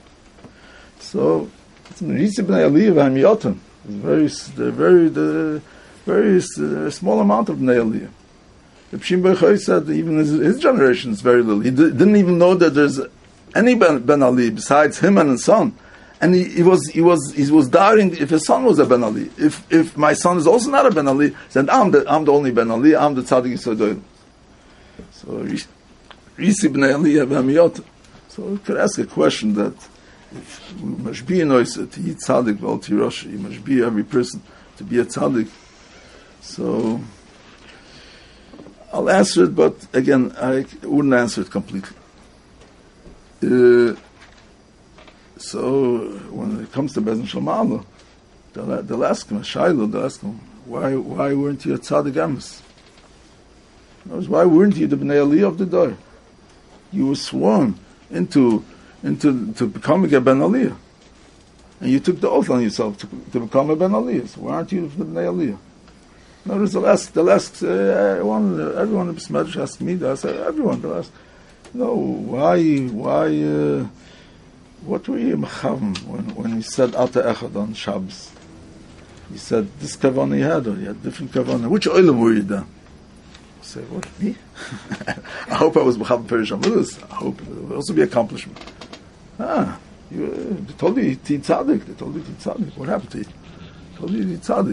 So it's Bnei Aliyah v'Hamiyotim. Very, they're very, the very uh, small amount of Bnei Aliyah. Reb Shimon Bar Yochai said even his, his generation is very little. He d- didn't even know that there's any Ben, ben Ali besides him and his son. And he, he was he was he was doubting if his son was a Ben Ali. If if my son is also not a Ben Ali, then I'm the I'm the only Ben Ali. I'm the tzaddik Yisrael. So Risi Bnei Aliyah v'Hamiyot. So we could ask a question that if we must be in Oisa to eat tzaddik v'al tirosh, you must be every person to be a tzaddik. So I'll answer it, but again I wouldn't answer it completely. Uh, So when it comes to Bezdin Shalmala, they'll, they'll ask him, Shaila, they'll ask him, why why weren't you a tzaddik emes? Why weren't you the Bnei Aliyah of the Dor? You were sworn into into to becoming a Ben Aliyah. and you took the oath on yourself to, to become a Ben Aliyah. So why aren't you the Bnei Aliyah? No, there's the last, the last uh, one, uh, everyone in Bismillah asked me, I said, everyone, the last, no, why, why, uh, what were you mechavim when, when you said Ata Echad on Shabbos? You said this kavanah you had, or you had different kavanah. Which oilam were you then? I said, what, me? I hope I was mechavim Perish Amalus. I hope it will also be accomplishment. Ah, you, uh, they told you Ti Tzadik, they told you Ti Tzadik. What happened to you? They told you Ti Tzadik.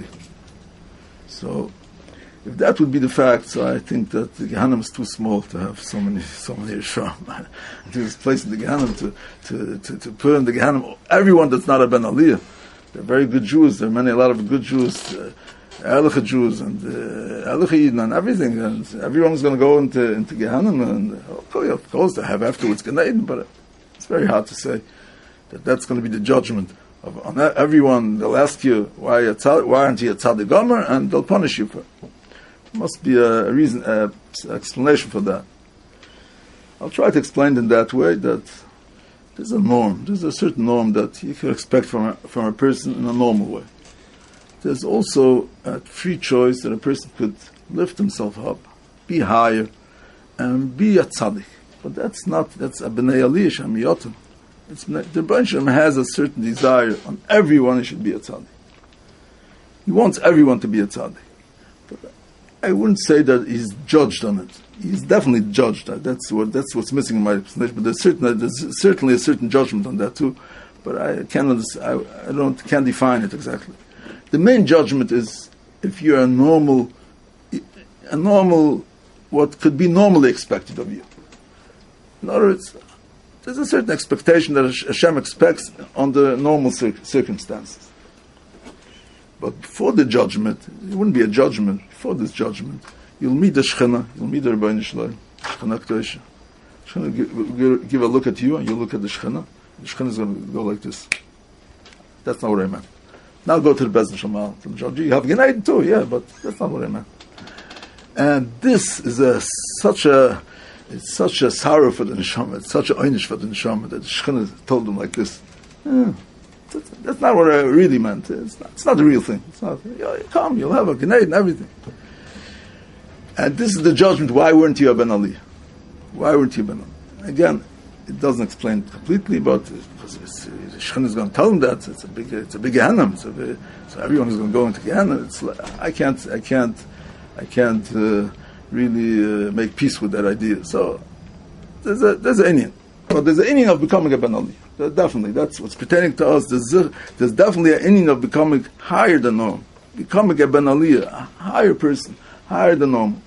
So, if that would be the fact, so I think that the Gehanam is too small to have so many, so many Yishram. There's a place in the Gehanam to, to, to, to put in the Gehanam everyone that's not a Ben Aliyah. They're very good Jews. There are many, a lot of good Jews, uh, Ehrliche Jews, and uh, Ehrliche Yidden, and everything. And everyone's going to go into into Gehanam, and okay, of course they have afterwards Gan Eden, but it's very hard to say that that's going to be the judgment. On everyone, they'll ask you why, a tzad, why aren't you a tzaddik gomer, and they'll punish you for it. There must be a reason, an explanation for that. I'll try to explain it in that way that there's a norm, there's a certain norm that you can expect from a, from a person in a normal way. There's also a free choice that a person could lift himself up, be higher, and be a tzaddik. But that's not, that's a b'nei aliyah shamiyotim. It's, the Rebbeinu Shalom has a certain desire on everyone. He should be a tzaddik. He wants everyone to be a tzaddik. But I wouldn't say that he's judged on it. He's definitely judged. That's what that's what's missing in my explanation. But there's, certain, there's certainly a certain judgment on that too. But I can't I, I don't can't define it exactly. The main judgment is if you're a normal, a normal, what could be normally expected of you. In other words, there's a certain expectation that Hashem expects under normal cir- circumstances. But before the judgment, it wouldn't be a judgment. Before this judgment, you'll meet the Shechina, you'll meet the Rebbeinu Shalom, Shechina Kedusha. Shechina give, give a look at you, and you'll look at the Shechina. The Shechina is going to go like this. That's not what I meant. Now go to the Bezdin Shamal, to the judge. You have Gan Eden too, yeah, but that's not what I meant. And this is a, such a It's such a sorrow for the neshama. It's such a einish for the neshama that the Shechina told them like this. Yeah, that's, that's not what I really meant. It's not, it's not the real thing. It's not. You know, come, you'll have a Gan Eden and everything. And this is the judgment. Why weren't you a Ben Aliyah? Why weren't you a Ben Aliyah? Again, it doesn't explain it completely, but because the Shechina is going to tell them that it's a big, it's a big Gehenna. So, so everyone is going to go into Gehenna. It's I can't, I can't, I can't. Uh, really uh, make peace with that idea. So there's a there's an Indian, but there's an Indian of becoming a Ben Aliyah. Definitely, that's what's pertaining to us. There's, a, there's definitely an Indian of becoming higher than normal, becoming a Ben Aliyah, a higher person, higher than normal.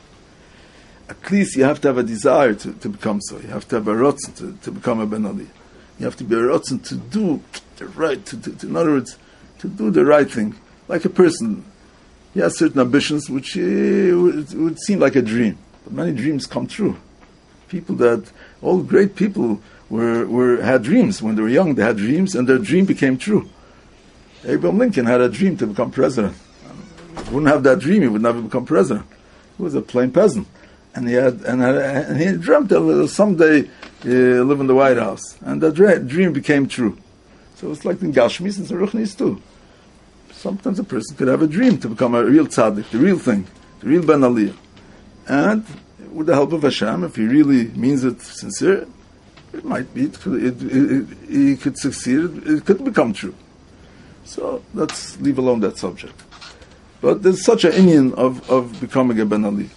At least you have to have a desire to, to become so. You have to have a rotzen to, to become a Ben Aliyah. You have to be a rotzen to do the right. To, to, to, in other words, to do the right thing, like a person. He has certain ambitions which uh, would, would seem like a dream, but many dreams come true. People that, all great people were, were had dreams. When they were young, they had dreams, and their dream became true. Abraham Lincoln had a dream to become president. If he wouldn't have that dream, he would never become president. He was a plain peasant. And he had, and, had, and he dreamt that someday uh, live in the White House. And that dream became true. So it's like in Gashmis and Zeruchnis too. Sometimes a person could have a dream to become a real tzaddik, the real thing, the real Ben Aliyah. And with the help of Hashem, if he really means it sincere, it might be, it could, it, it, it, he could succeed, it, it could become true. So let's leave alone that subject. But there's such an inyan of, of becoming a Ben Aliyah.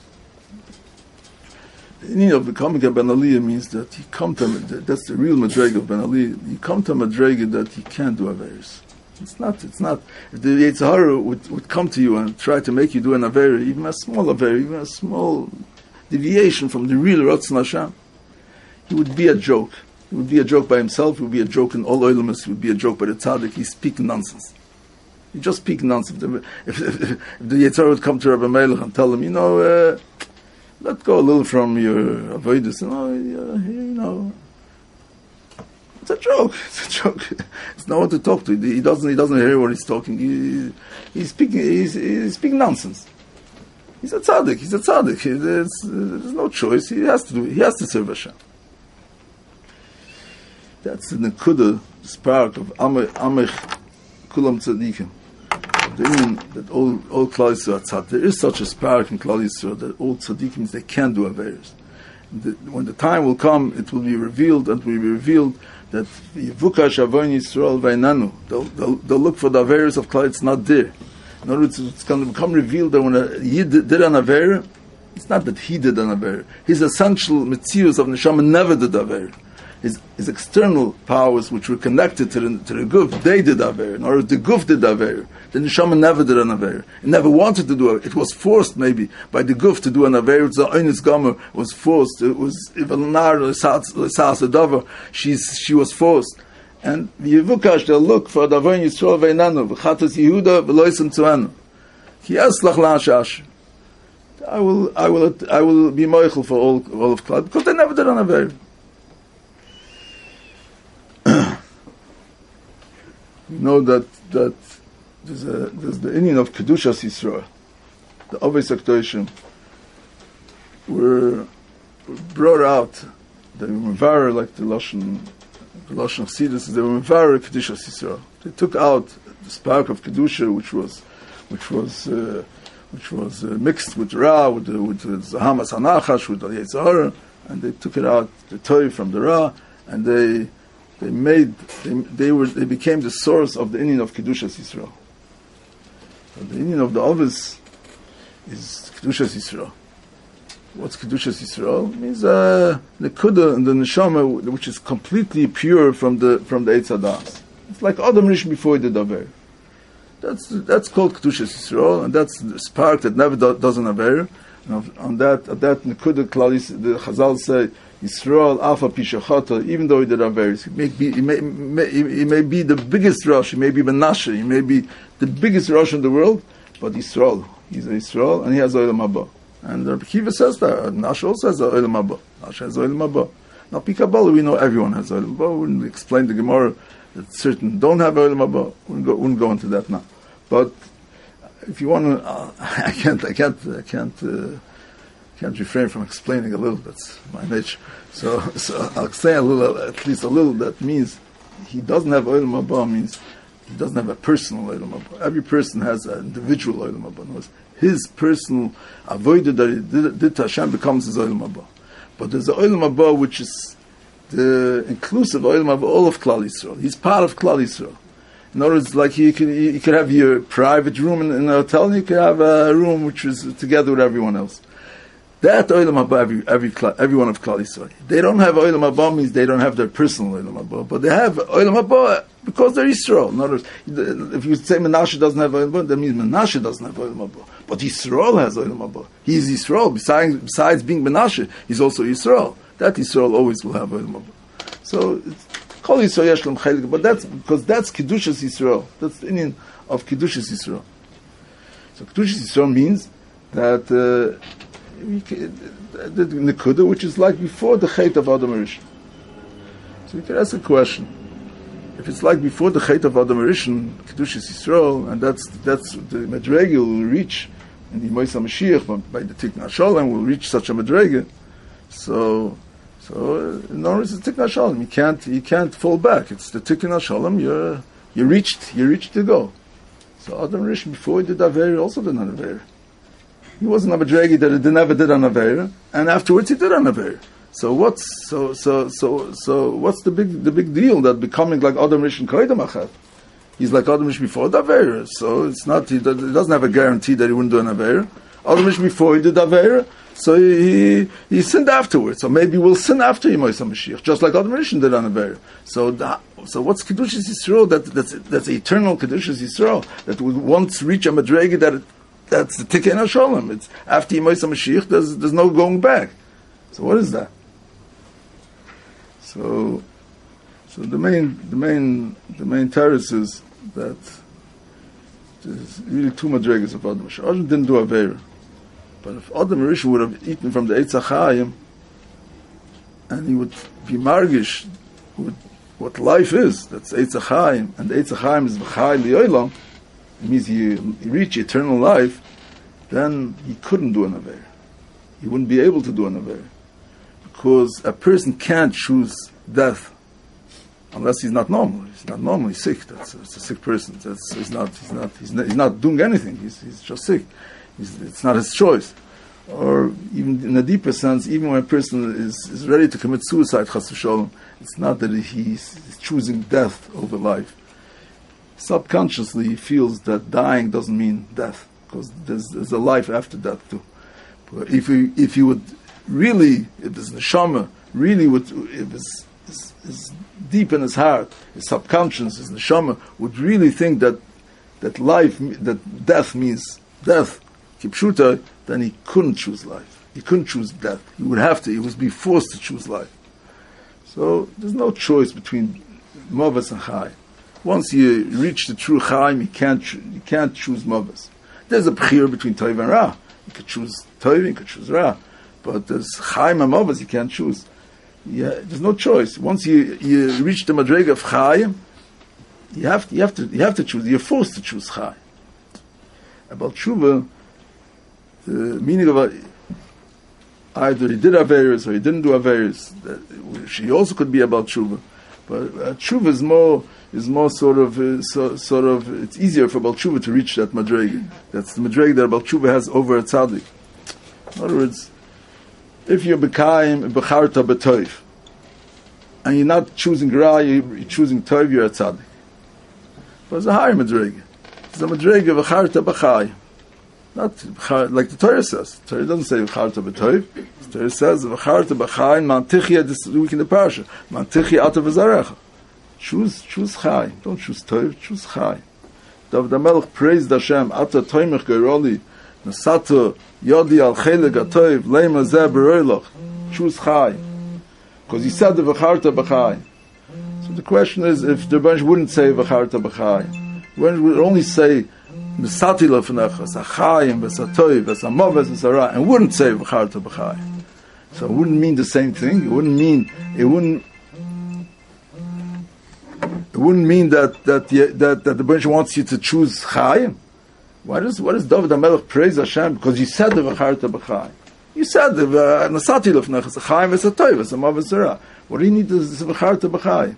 The inyan of becoming a Ben Aliyah means that you come to, that's the real madrega of Ben Aliyah, you come to a madrega that you can't do averis. It's not, it's not, if the Yetzer Hara would, would come to you and try to make you do an Avera, even a small Avera, even a small deviation from the real Ratzon Hashem, he would be a joke. He would be a joke by himself, he would be a joke in all Oilamus, he would be a joke by the Tzaddik, he's speaking nonsense. He just speaking nonsense. If, if, if the Yetzer Hara would come to Rabbi Melech and tell him, you know, uh, let go a little from your Avodas, you know, uh, you know, it's a joke. It's a joke. It's no one to talk to. He doesn't. He doesn't hear what he's talking. He, he's speaking. He's, he's speaking nonsense. He's a tzaddik. He's a tzaddik. There's, there's no choice. He has to do. He has to serve Hashem. That's the nekuda spark of Amich Kulam Tzadikim. The Indian that all all Klal Yisrael tzad. There is such a spark in Klal Yisrael that all tzaddikim they can do averos. When the time will come, it will be revealed, and it will be revealed that Yivukash Avon Yisrael Vainanu. They'll, they'll, they'll look for the averos of Klal. It's not there. In other words, it's going to become revealed that when a Yid did an aver, it's not that he did an aver. His essential mitzius of neshama never did aver. His, his external powers, which were connected to the, to the guf, they did aver. In other words, the guf did aver. The neshama never did an aver. It never wanted to do it. It was forced, maybe, by the guf to do an aver. The oinis gomer was forced. It was ivalnar l'sas She's she was forced. And Yevukash, they'll look for the Avon Yisrael Veinanu, v'chatas Yehuda v'loisem tzuanu. Ki eslach la'ashash. I will, I will, I will be moichel for all, all of Klal, because they never did an aver. You know that that there's a there's the Indian of Kedushas Yisrael, the Avos HaKadoshim were, were brought out. They were mevarer like the Lashon the Lashon Chassidus. They were mevarer Kedushas Yisrael. They took out the spark of kedusha, which was which was uh, which was uh, mixed with Ra, with the, with the Hamas Hanachash, with the Yetzer Hara, and they took it out the toy from the Ra, and they. They made they, they were they became the source of the Indian of Kedushas Yisrael. So the Indian of the Avos is Kedushas Yisrael. What's Kedushas Yisrael? It means uh, the Kudah and the Neshama, which is completely pure from the from the Eitz Hadas. It's like Adam Rish before he did Aver. That's that's called Kedushas Yisrael, and that's the spark that never do, does an Aver. And on that, at that Nekudah Klalis, the Chazal say. Yisrael Alpha Pishachata, even though he did Averis, he may be he may, may, he may be the biggest Rosh, he may be Menashe, he may be the biggest Rosh in the world, but Yisrael, he's a Yisrael, and he has Olam Haba. And Rabbi Kiva says that, Menashe also has Olam Haba. Menashe has Olam Haba. Now, Pikabala, we know everyone has Olam Haba. We wouldn't explain the Gemara that certain don't have Olam Haba. We wouldn't go, wouldn't go into that now. But if you want to, uh, I can't, I can't, I can't. Uh, can't refrain from explaining a little. That's my nature. So, so I'll say a little, at least a little. That means he doesn't have Olam Haba. Means he doesn't have a personal Olam Haba. Every person has an individual Olam Haba. His personal avodah that he did, did to Hashem becomes his Olam Haba. But there's an Olam Haba which is the inclusive Olam Haba, all of Klal Yisrael. He's part of Klal Yisrael. In other words, like you could you could have your private room in, in a hotel, and you could have a room which is together with everyone else. That Olam Haba, every, every, every one of Klal Yisrael. They don't have Olam Haba means they don't have their personal Olam Haba, but they have Olam Haba because they're Yisrael. In other words, if you say Menashe doesn't have Olam Haba, that means Menashe doesn't have Olam Haba. But Yisrael has Olam Haba. He's Yisrael. Besides, besides being Menashe, he's also Yisrael. That Yisrael always will have Olam Haba. So, Kol Yisrael Yeshlem Chelik, but that's because that's Kedushas Yisrael. That's the Indian of Kedushas Yisrael. So Kedushas Yisrael means that uh, the Nekudah, which is like before the Chet of Adam Rishon. So you can ask a question. If it's like before the Chet of Adam Rishon, Kedushas Yisrael, and that's that's the Madrega will reach, and the Moisa Mashiach by the Tikna Shalom will reach such a Madrega. So, so in other words, it's Tikna Shalom. You can't you can't fall back. It's the Tikna Shalom. You you reached you reached the goal. So Adam Rishon before he did Aver also did an Aver. He wasn't a Madregi that he never did an Aver, and afterwards he did an Aver. So what's so so so so what's the big the big deal that becoming like Adam Rishon Koydem Achad? He's like Adam Rishon before the Aver, so it's not he, he doesn't have a guarantee that he wouldn't do an Aver. Adam Rishon before he did Aver, so he he sinned afterwards. So maybe we'll sin after Yimosa Mashiach, just like Adam Rishon did an Aver. So the, so what's Kedushas Yisrael? That that's that's eternal Kedushas Yisrael that would once reach a Madregi that. It, That's the Tikkun HaShalom. It's after Yimosa Mashiach. There's there's no going back. So what is that? So, so the main the main the main terrace is that there's really two madrigas of Adam Rishon. Adam didn't do Aveira, but if Adam Rishon would have eaten from the Eitz HaChaim, and he would be margish with what life is, that's Eitz HaChaim, and the Eitz HaChaim is V'chai Li'olam. It means he, he reached eternal life, then he couldn't do an Aveira. He wouldn't be able to do an Aveira. Because a person can't choose death. unless he's not normal. He's not normal. He's sick. That's it's a sick person. That's he's not. He's not. He's not, he's not doing anything. He's, he's just sick. He's, it's not his choice. Or even in a deeper sense, even when a person is, is ready to commit suicide, chas v'sholom, it's not that he's, he's choosing death over life. Subconsciously, he feels that dying doesn't mean death, because there's, there's a life after death too. But if he if he would really, if his neshama really would, if his, his, his deep in his heart, his subconscious, his neshama would really think that that life, that death means death, kipshuta, then he couldn't choose life. He couldn't choose death. He would have to. He would be forced to choose life. So there's no choice between Mavas and Chai. Once you reach the true Chaim, you can't cho- you can't choose Mavas. There's a b'chir between Tov and Ra. You could choose Tov, you could choose Ra, but there's Chaim and Mavas you can't choose. Yeah, there's no choice. Once you you reach the Madrega of Chaim, you have to, you have to you have to choose. You're forced to choose Chaim. About Tshuva, the meaning of a, either he did Averis or he didn't do Averis. She also could be about Tshuva, but uh, Tshuva is more is more sort of uh, so, sort of it's easier for Baal Tshuva to reach that Madrega. That's the Madrega that Baal Tshuva has over a tzaddik. In other words, if you're B'kaim B'charta B'toiv and you're not choosing Ra, you're choosing Toiv, you're a tzaddik. But it's a higher Madrega. It's a Madrega B'charta B'chai. Not like the Torah says. The Torah doesn't say v'charta b'toiv. The Torah says v'charta b'chai man tichya. This week in the parsha, man tichya ata v'zarecha. Choose, choose chai. Don't choose toiv. Choose chai. David HaMelech praised Hashem. Ata toimech geiroli nasato yodi al cheleg atoiv leima zeh beroilach. Choose chai, because he said the v'charta b'chai. So the question is, if the Rebbeinu wouldn't say v'charta b'chai, when would only say Misati lefnecha, Sachayim, Vesatoy, Vesamov, Vesara, and wouldn't say V'charta B'chai. So it wouldn't mean the same thing. It wouldn't mean it wouldn't it wouldn't mean that that the, that, that the Rebbeinu wants you to choose Chayim. Why does what does David HaMelech praise Hashem? Because you said the V'charta B'chai. You said the Misati lefnecha, Sachayim, Vesatoy, Vesamov, Vesara. What do you need to say V'charta B'chai?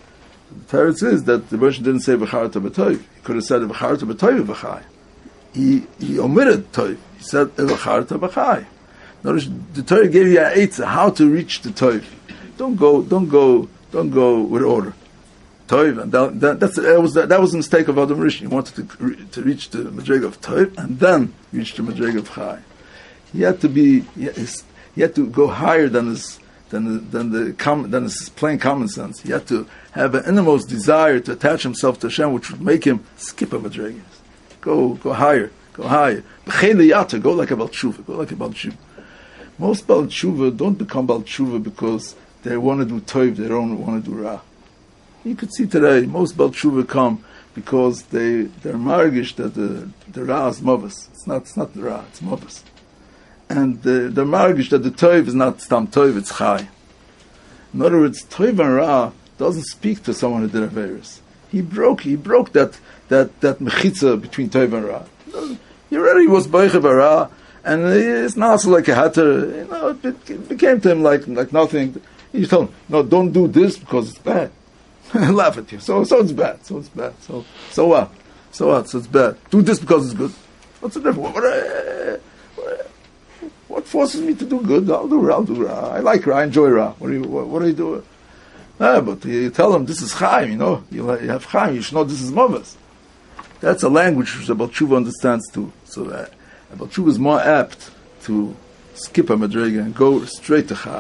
The Torah says that the Rebbeinu didn't say v'charta b'toiv. He could have said v'charta b'toiv v'chai. He he omitted toiv. He said v'charta b'chai. Notice the Torah gave you an eitzah how to reach the toiv. Don't go, don't go, don't go with order. Toiv and that, that, that's that was that, that was a mistake of Adam Rishon. He wanted to to reach the madrega of toiv and then reach the madrega of chai. He had to be he, he had to go higher than his than the, than the com, than his plain common sense. He had to have an innermost desire to attach himself to Hashem, which would make him skip a madrega. Go, go higher, go higher. B'chei go like a Baal Tshuva, go like a Baal Tshuva. Most Baal Tshuva don't become Baal Tshuva because they want to do toiv, they don't want to do ra. You could see today, most Baal Tshuva come because they they're margish that the the ra is mavas. It's not it's not the ra, it's mavas. And the the margish that the toiv is not stam toiv, it's chai. In other words, toiv and ra doesn't speak to someone who did a virus. He broke he broke that that that mechitza between toiv and ra. He already was beichav ra, and it's not so like a hatter. You know, it, it became to him like like nothing. He told him, no, don't do this because it's bad. Laugh at you. So so it's bad. So it's bad. So so what? So what? So it's bad. Do this because it's good. What's the difference? What, what, what, what forces me to do good? I'll do ra. I'll do ra. I like ra. I enjoy ra. What do you what, what do you do? Ah, but you tell them this is chaim. You know, you have chaim. You should know this is mavas. That's a language which Baal Tshuva understands too. So that Baal Tshuva is more apt to skip a madrega and go straight to chai.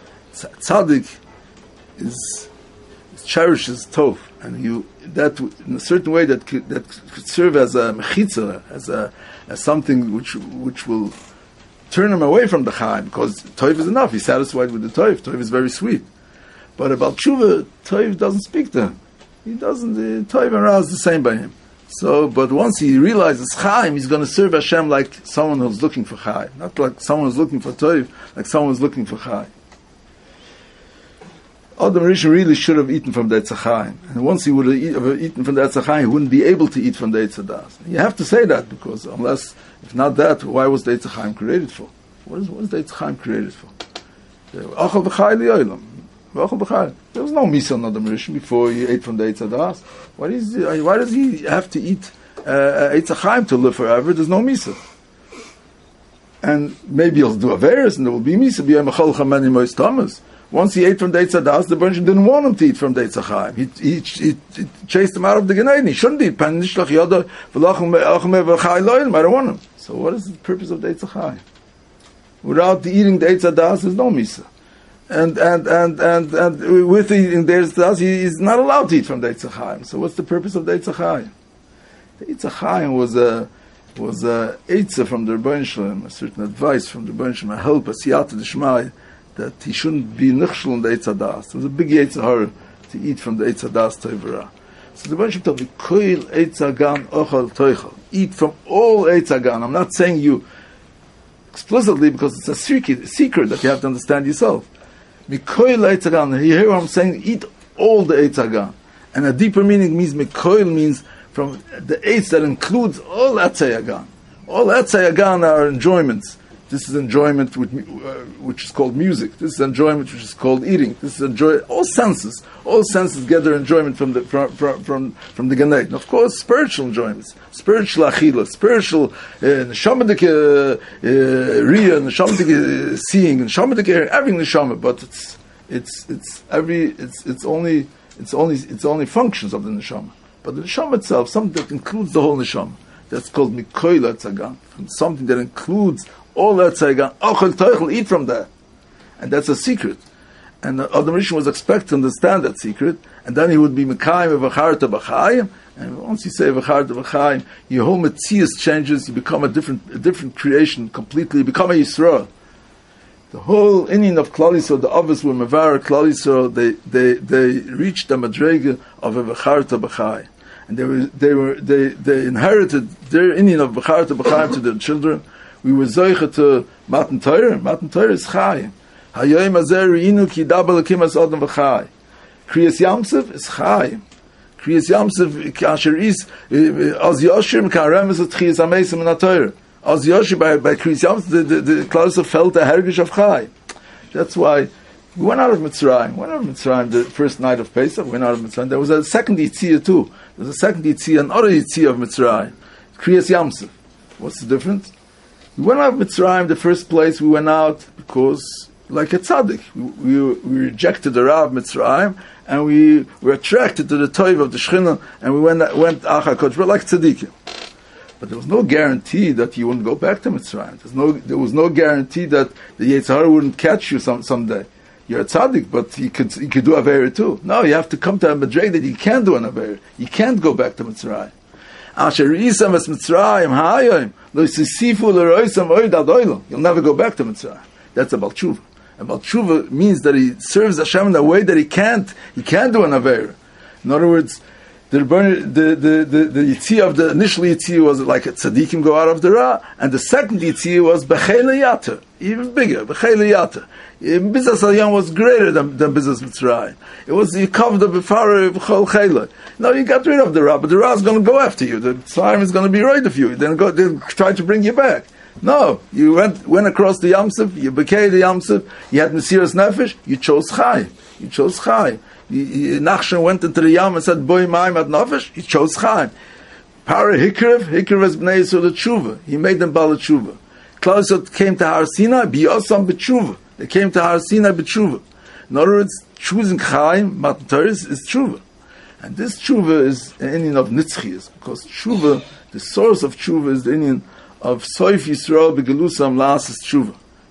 Tzaddik is, is cherishes tov, and you that in a certain way that could, that could serve as a mechitza, as a as something which which will turn him away from the chaim, because tov is enough. He's satisfied with the tov. Tov is very sweet. But about tshuva, Toiv doesn't speak to him. He doesn't, the Toiv and Ra is the same by him. So, but once he realizes Chaim, he's going to serve Hashem like someone who's looking for Chaim. Not like someone who's looking for Toiv, like someone who's looking for Chaim. Adam Rishon really should have eaten from the Eitz Chaim. And once he would have eaten from the Eitz Chaim, he wouldn't be able to eat from the Eitz Das. You have to say that, because unless, if not that, why was the Eitz Chaim created for? What is, what is the Eitz Chaim created for? There was no Misa on the Rishon before he ate from the Eitz Hadas. Why does he, why does he have to eat uh, Eitz HaChaim to live forever? There's no Misa. And maybe he'll do a Averis and there will be Misa. Once he ate from the Eitz Hadas, the Rebbeinu Shalom didn't want him to eat from the Eitz HaChaim. He, he, he, he chased him out of the Gan Eden. He shouldn't eat. I don't want him. So what is the purpose of the Eitz HaChaim? Without the eating the Eitz Hadas, there's no Misa. And and and and and with eating the Eitz Hadas, he is not allowed to eat from the Eitz HaChaim. So what's the purpose of the Eitz HaChaim? The Eitz HaChaim was a was a Eitzah from the Rebbeinu Shalom, a certain advice from the Rebbeinu Shalom, a help, a siyata d'shmai, that he shouldn't be nichshel in the Eitz Hadas. It was a big Eitz Hara to eat from the Eitz Hadas Toivara. So the Rebbeinu Shalom told me, Koil Eitz Hagan ochal toichel. Eat from all Eitz Hagan. I'm not saying you explicitly because it's a secret, a secret that you have to understand yourself. Mikoil Eitz Hagan. You hear what I'm saying? Eat all the Eitz Hagan. And a deeper meaning means Mikoil means from the Eitz that includes all Etzei Hagan. All Etzei Hagan are enjoyments. This is enjoyment with, uh, which is called music. This is enjoyment which is called eating. This is enjoy all senses. All senses get their enjoyment from the from from from, from the Gan Eden. Of course, spiritual enjoyments, spiritual achila, spiritual neshamadike uh, uh, ria, neshamadike uh, seeing, neshamadike hearing, everything neshama. But it's it's it's every it's it's only it's only it's only functions of the neshama. But the neshama itself, something that includes the whole neshama, that's called mikoil etzagan, something that includes all that Tzaigan, Ochel Teuchel, eat from that. And that's a secret. And the Adam Rishon was expected to understand that secret, and then he would be Mekayim V'charta B'chayim, and once you say V'charta B'chayim, your whole Metzias changes, you become a different a different creation completely, you become a Yisrael. The whole Indian of Klal Yisrael, the Avos were Mevar Klal Yisrael, they, they, they reached the Madrega of a V'charta B'chayim. And they were, they were, they, they inherited their Indian of V'charta B'chayim to their children. We were zoicha to Matan Torah. Matan Torah is chai. Hayoim azer reinu ki dabel kimas odem v'chai. Kriyas Yamsef is chai. Kriyas Yamsef kasher is az Yoshim karemes at Kriyas Amesim in Torah. Az Yoshim by by Kriyas Yamsef the the, the closer felt the hergish of chai. That's why we went out of Mitzrayim. We went out of Mitzrayim the first night of Pesach. We went out of Mitzrayim. There was a second Yitziyah too. There was a second Yitziyah, another Yitziyah of Mitzrayim. Kriyas Yamsef. What's the difference? We went out of Mitzrayim, the first place we went out because, like a tzaddik, we, we, we rejected the Ra of Mitzrayim, and we were attracted to the Toiv of the Shechina, and we went went Acha Kodesh, like tzaddikim. But there was no guarantee that you wouldn't go back to Mitzrayim. There's no, there was no guarantee that the Yetzer Hara wouldn't catch you some someday. You're a tzaddik, but you could you could do Avera too. No, you have to come to a Madreg that you can't do an Avera. You can't go back to Mitzrayim. Asher Isam es Mitzrayim ha'ayim lo yisifu l'roisam oid ad oilam. You'll never go back to Mitzrayim. That's a Baal Tshuva. A Baal Tshuva means that he serves Hashem in a way that he can't he can't do an Avera. In other words, the the the the, the Yitziyah of the initial Yitziyah was like a tzaddikim go out of the Ra, and the second Yitziyah was B'chei Yata, even bigger, B'chei Yata. Bizas Aliyam was greater than, than Bizas Mitzrayim. It was the Yikavda B'fara B'chol Chayla. Now you got rid of the Ra, but the Ra is going to go after you. The Mitzrayim is going to be right of you. Then go, they'll try to bring you back. No, you went went across the Yamsuf, you became the Yamsuf, you had Mesiras Nefesh, you chose Chai. You chose Chai. Nachshon went into the Yam and said, Boi Maim ad Nefesh, he chose Chai. Para Hikrev, Hikrev is Bnei Yisrael Tshuva. He made them Bala Tshuva. Klausot came to Har Sinai, Biyosam B'Tshuva. They came to Har Sinai B'Tshuva. In other words, choosing Chaim, Matan Torah, is Tshuva. And this Tshuva is an Indian of Nitzchias, because Tshuva, the source of Tshuva is the Indian of Soif Yisrael B'Gelusam La'asis Tshuva.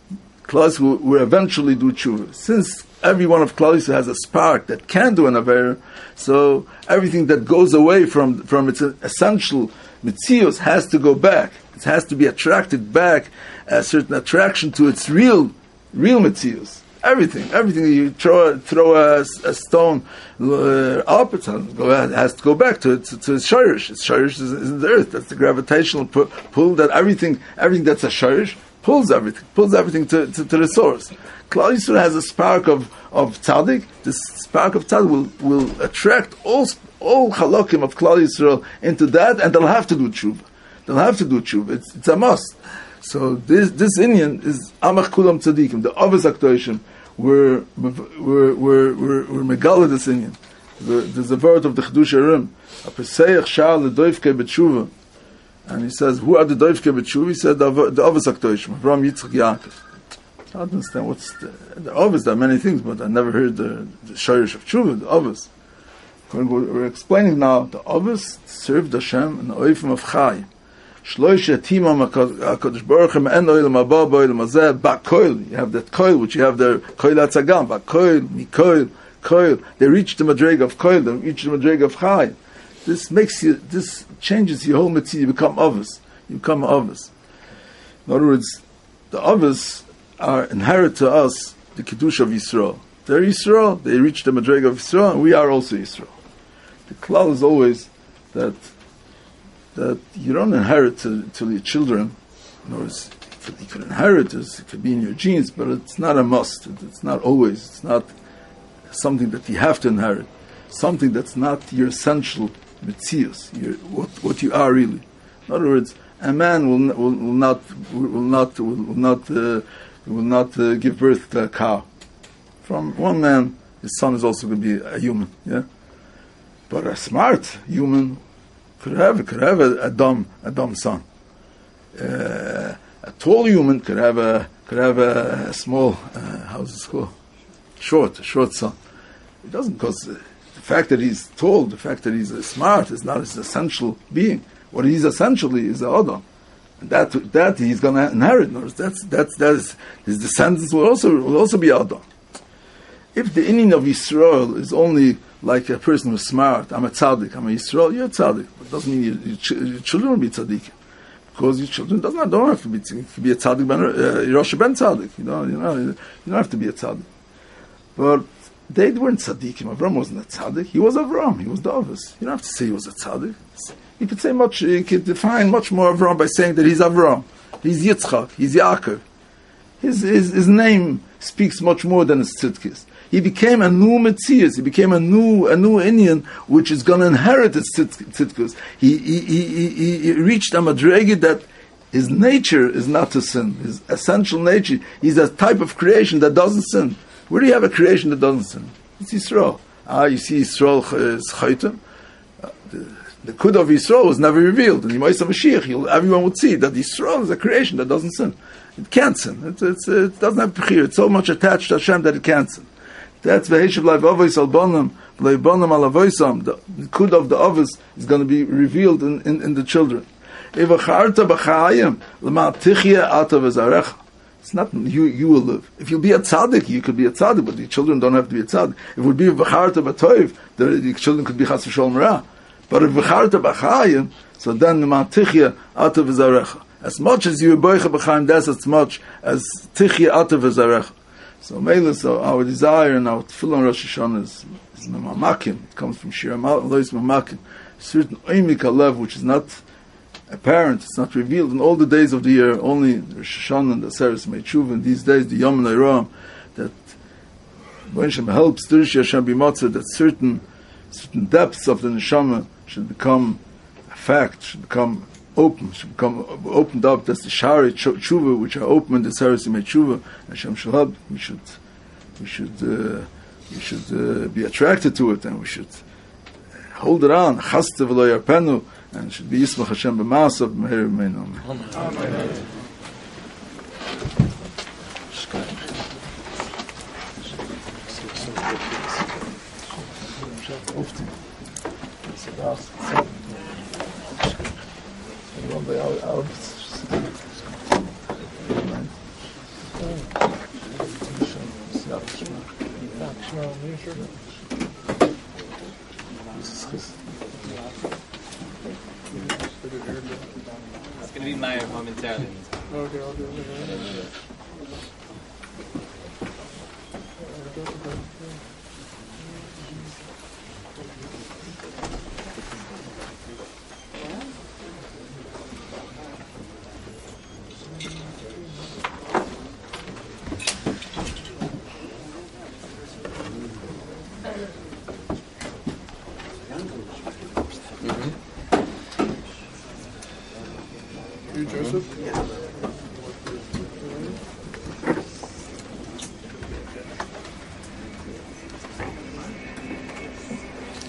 Klal will, will eventually do Tshuva. Since every one of Klal Yisrael has a spark that can do an Avera, so everything that goes away from, from its essential Mitzios has to go back. It has to be attracted back, a certain attraction to its real real Mitzios. Everything, everything you throw throw a, a stone uh, up, it has to go back to to, to its shirish. Its shirish is, is in the earth. That's the gravitational pu- pull that everything, everything that's a shirish pulls everything, pulls everything to, to, to the source. Klal Yisrael has a spark of of tzaddik. This spark of tzaddik will will attract all all halakim of Klal Yisrael into that, and they'll have to do tshuva. They'll have to do tshuva. It's, it's a must. So this this Indian is Amach Kulam Tzadikim, the Avos HaKdoshim, we're we're we're we're, we're megala this Indian. There's a word of the Chidush Arim, a Pesach Shal Doivke B'Tshuva, and he says, who are the Doivke B'Tshuva? He said the Avos HaKadoshim, Avraham, Yitzchak, Yaakov. I don't understand what's the, the Avos. There are many things, but I never heard the, the Shorish of Tshuva, the Avos. We're explaining now the Avos served Hashem in the Oifim of Chai. Shloish Yatimam HaKadosh Baruch Hu Me'en Oilam Haba Ba'olam Hazeh Ba'Koil. You have that Koil, which you have there, Koil HaTzagam, Ba'Koil, Mikoil, Koil. They reach the Madrega of Koil, they reach the Madrega of Chai. This makes you, this changes your whole mitzvah. You become Avos. You become Avos. In other words, the Avos are inherit to us the Kiddush of Yisrael. They're Yisrael, they reach the Madrega of Yisrael, and we are also Yisrael. The klal is always that that you don't inherit to, to your children. In other words, you could inherit this, it could be in your genes, but it's not a must. It's not always. It's not something that you have to inherit. Something that's not your essential mitzias, your what what you are really. In other words, a man will will, will not will not will, will not uh, will not uh, give birth to a cow. From one man, his son is also going to be a human. Yeah. But a smart human could have could have a, a dumb a dumb son. Uh, a tall human could have a could have a, a small uh, how's it called short a short son. It doesn't because uh, the fact that he's tall, the fact that he's uh, smart is not his essential being. What he's essentially is a Adam, and that that he's going to inherit. That's that's that's his descendants will also will also be Adam. If the inyan of Yisrael is only like a person who's smart, I'm a tzaddik, I'm a Yisrael, you're a tzaddik. But it doesn't mean your, your, ch- your children will be tzaddik. Because your children does not, don't have to be tzaddik. You can be a tzaddik, ben, uh, Rosh ben tzaddik. You know, you know, you don't have to be a tzaddik. But they weren't tzaddikim. Avram wasn't a tzaddik. He was Avram. He was the Avos. You don't have to say he was a tzaddik. You could say much, you could define much more Avram by saying that he's Avram. He's Yitzchak. He's Yaakov. His, his, his name speaks much more than his tzidkis. He became a new Metzias. He became a new a new Indian, which is going to inherit its tzidkus. He, he, he, he, he reached a madrega that his nature is not to sin. His essential nature, he's a type of creation that doesn't sin. Where do you have a creation that doesn't sin? It's Yisrael. Ah, you see Yisrael is chaytim. Uh, the, the Kud of Yisrael was never revealed. In the Yemaisa Mashiach, everyone would see that Yisrael is a creation that doesn't sin. It can't sin. It, it's, it doesn't have bechir. It's so much attached to Hashem that it can't sin. That's v'heshav live avos al bonam, v'leiv bonam al avoisam. The kud of the avos is going to be revealed in, in, in the children. Evacharta b'chayim l'ma tichya ata v'zarecha. It's not you. You will live. If you'll be a tzaddik, you could be a tzaddik, but the children don't have to be a tzaddik. If it would be v'charta b'toiv, the, the children could be chas v'sholem ra. But if v'charta b'chayim, so then l'ma tichya ata v'zarecha. As much as you boicha b'chayim, that's as much as tichya ata v'zarecha. So, Mela, so our desire and our tefillah on Rosh Hashanah is, is mamakim. It comes from Shir Lois mamakim. Certain oimik alev, which is not apparent, it's not revealed in all the days of the year. Only Rosh Hashanah and the Seres Meitshuv, and these days the Yom Leiram, that when Hashem helps Dirish Hashem b'matzah, that certain certain depths of the neshama should become a fact, should become open, should become opened up. That's the Shari Tshuva, which are open in the Seres Meitshuva. Hashem shall help. We should, we should, uh, we should uh, be attracted to it, and we should hold it on. Chaste v'lo yarpenu, and should be Yismach Hashem b'maasav b'meher b'meinu. Amen. By our, our it's going to be Meyer momentarily. Okay, I'll do it. You, Joseph? Yeah.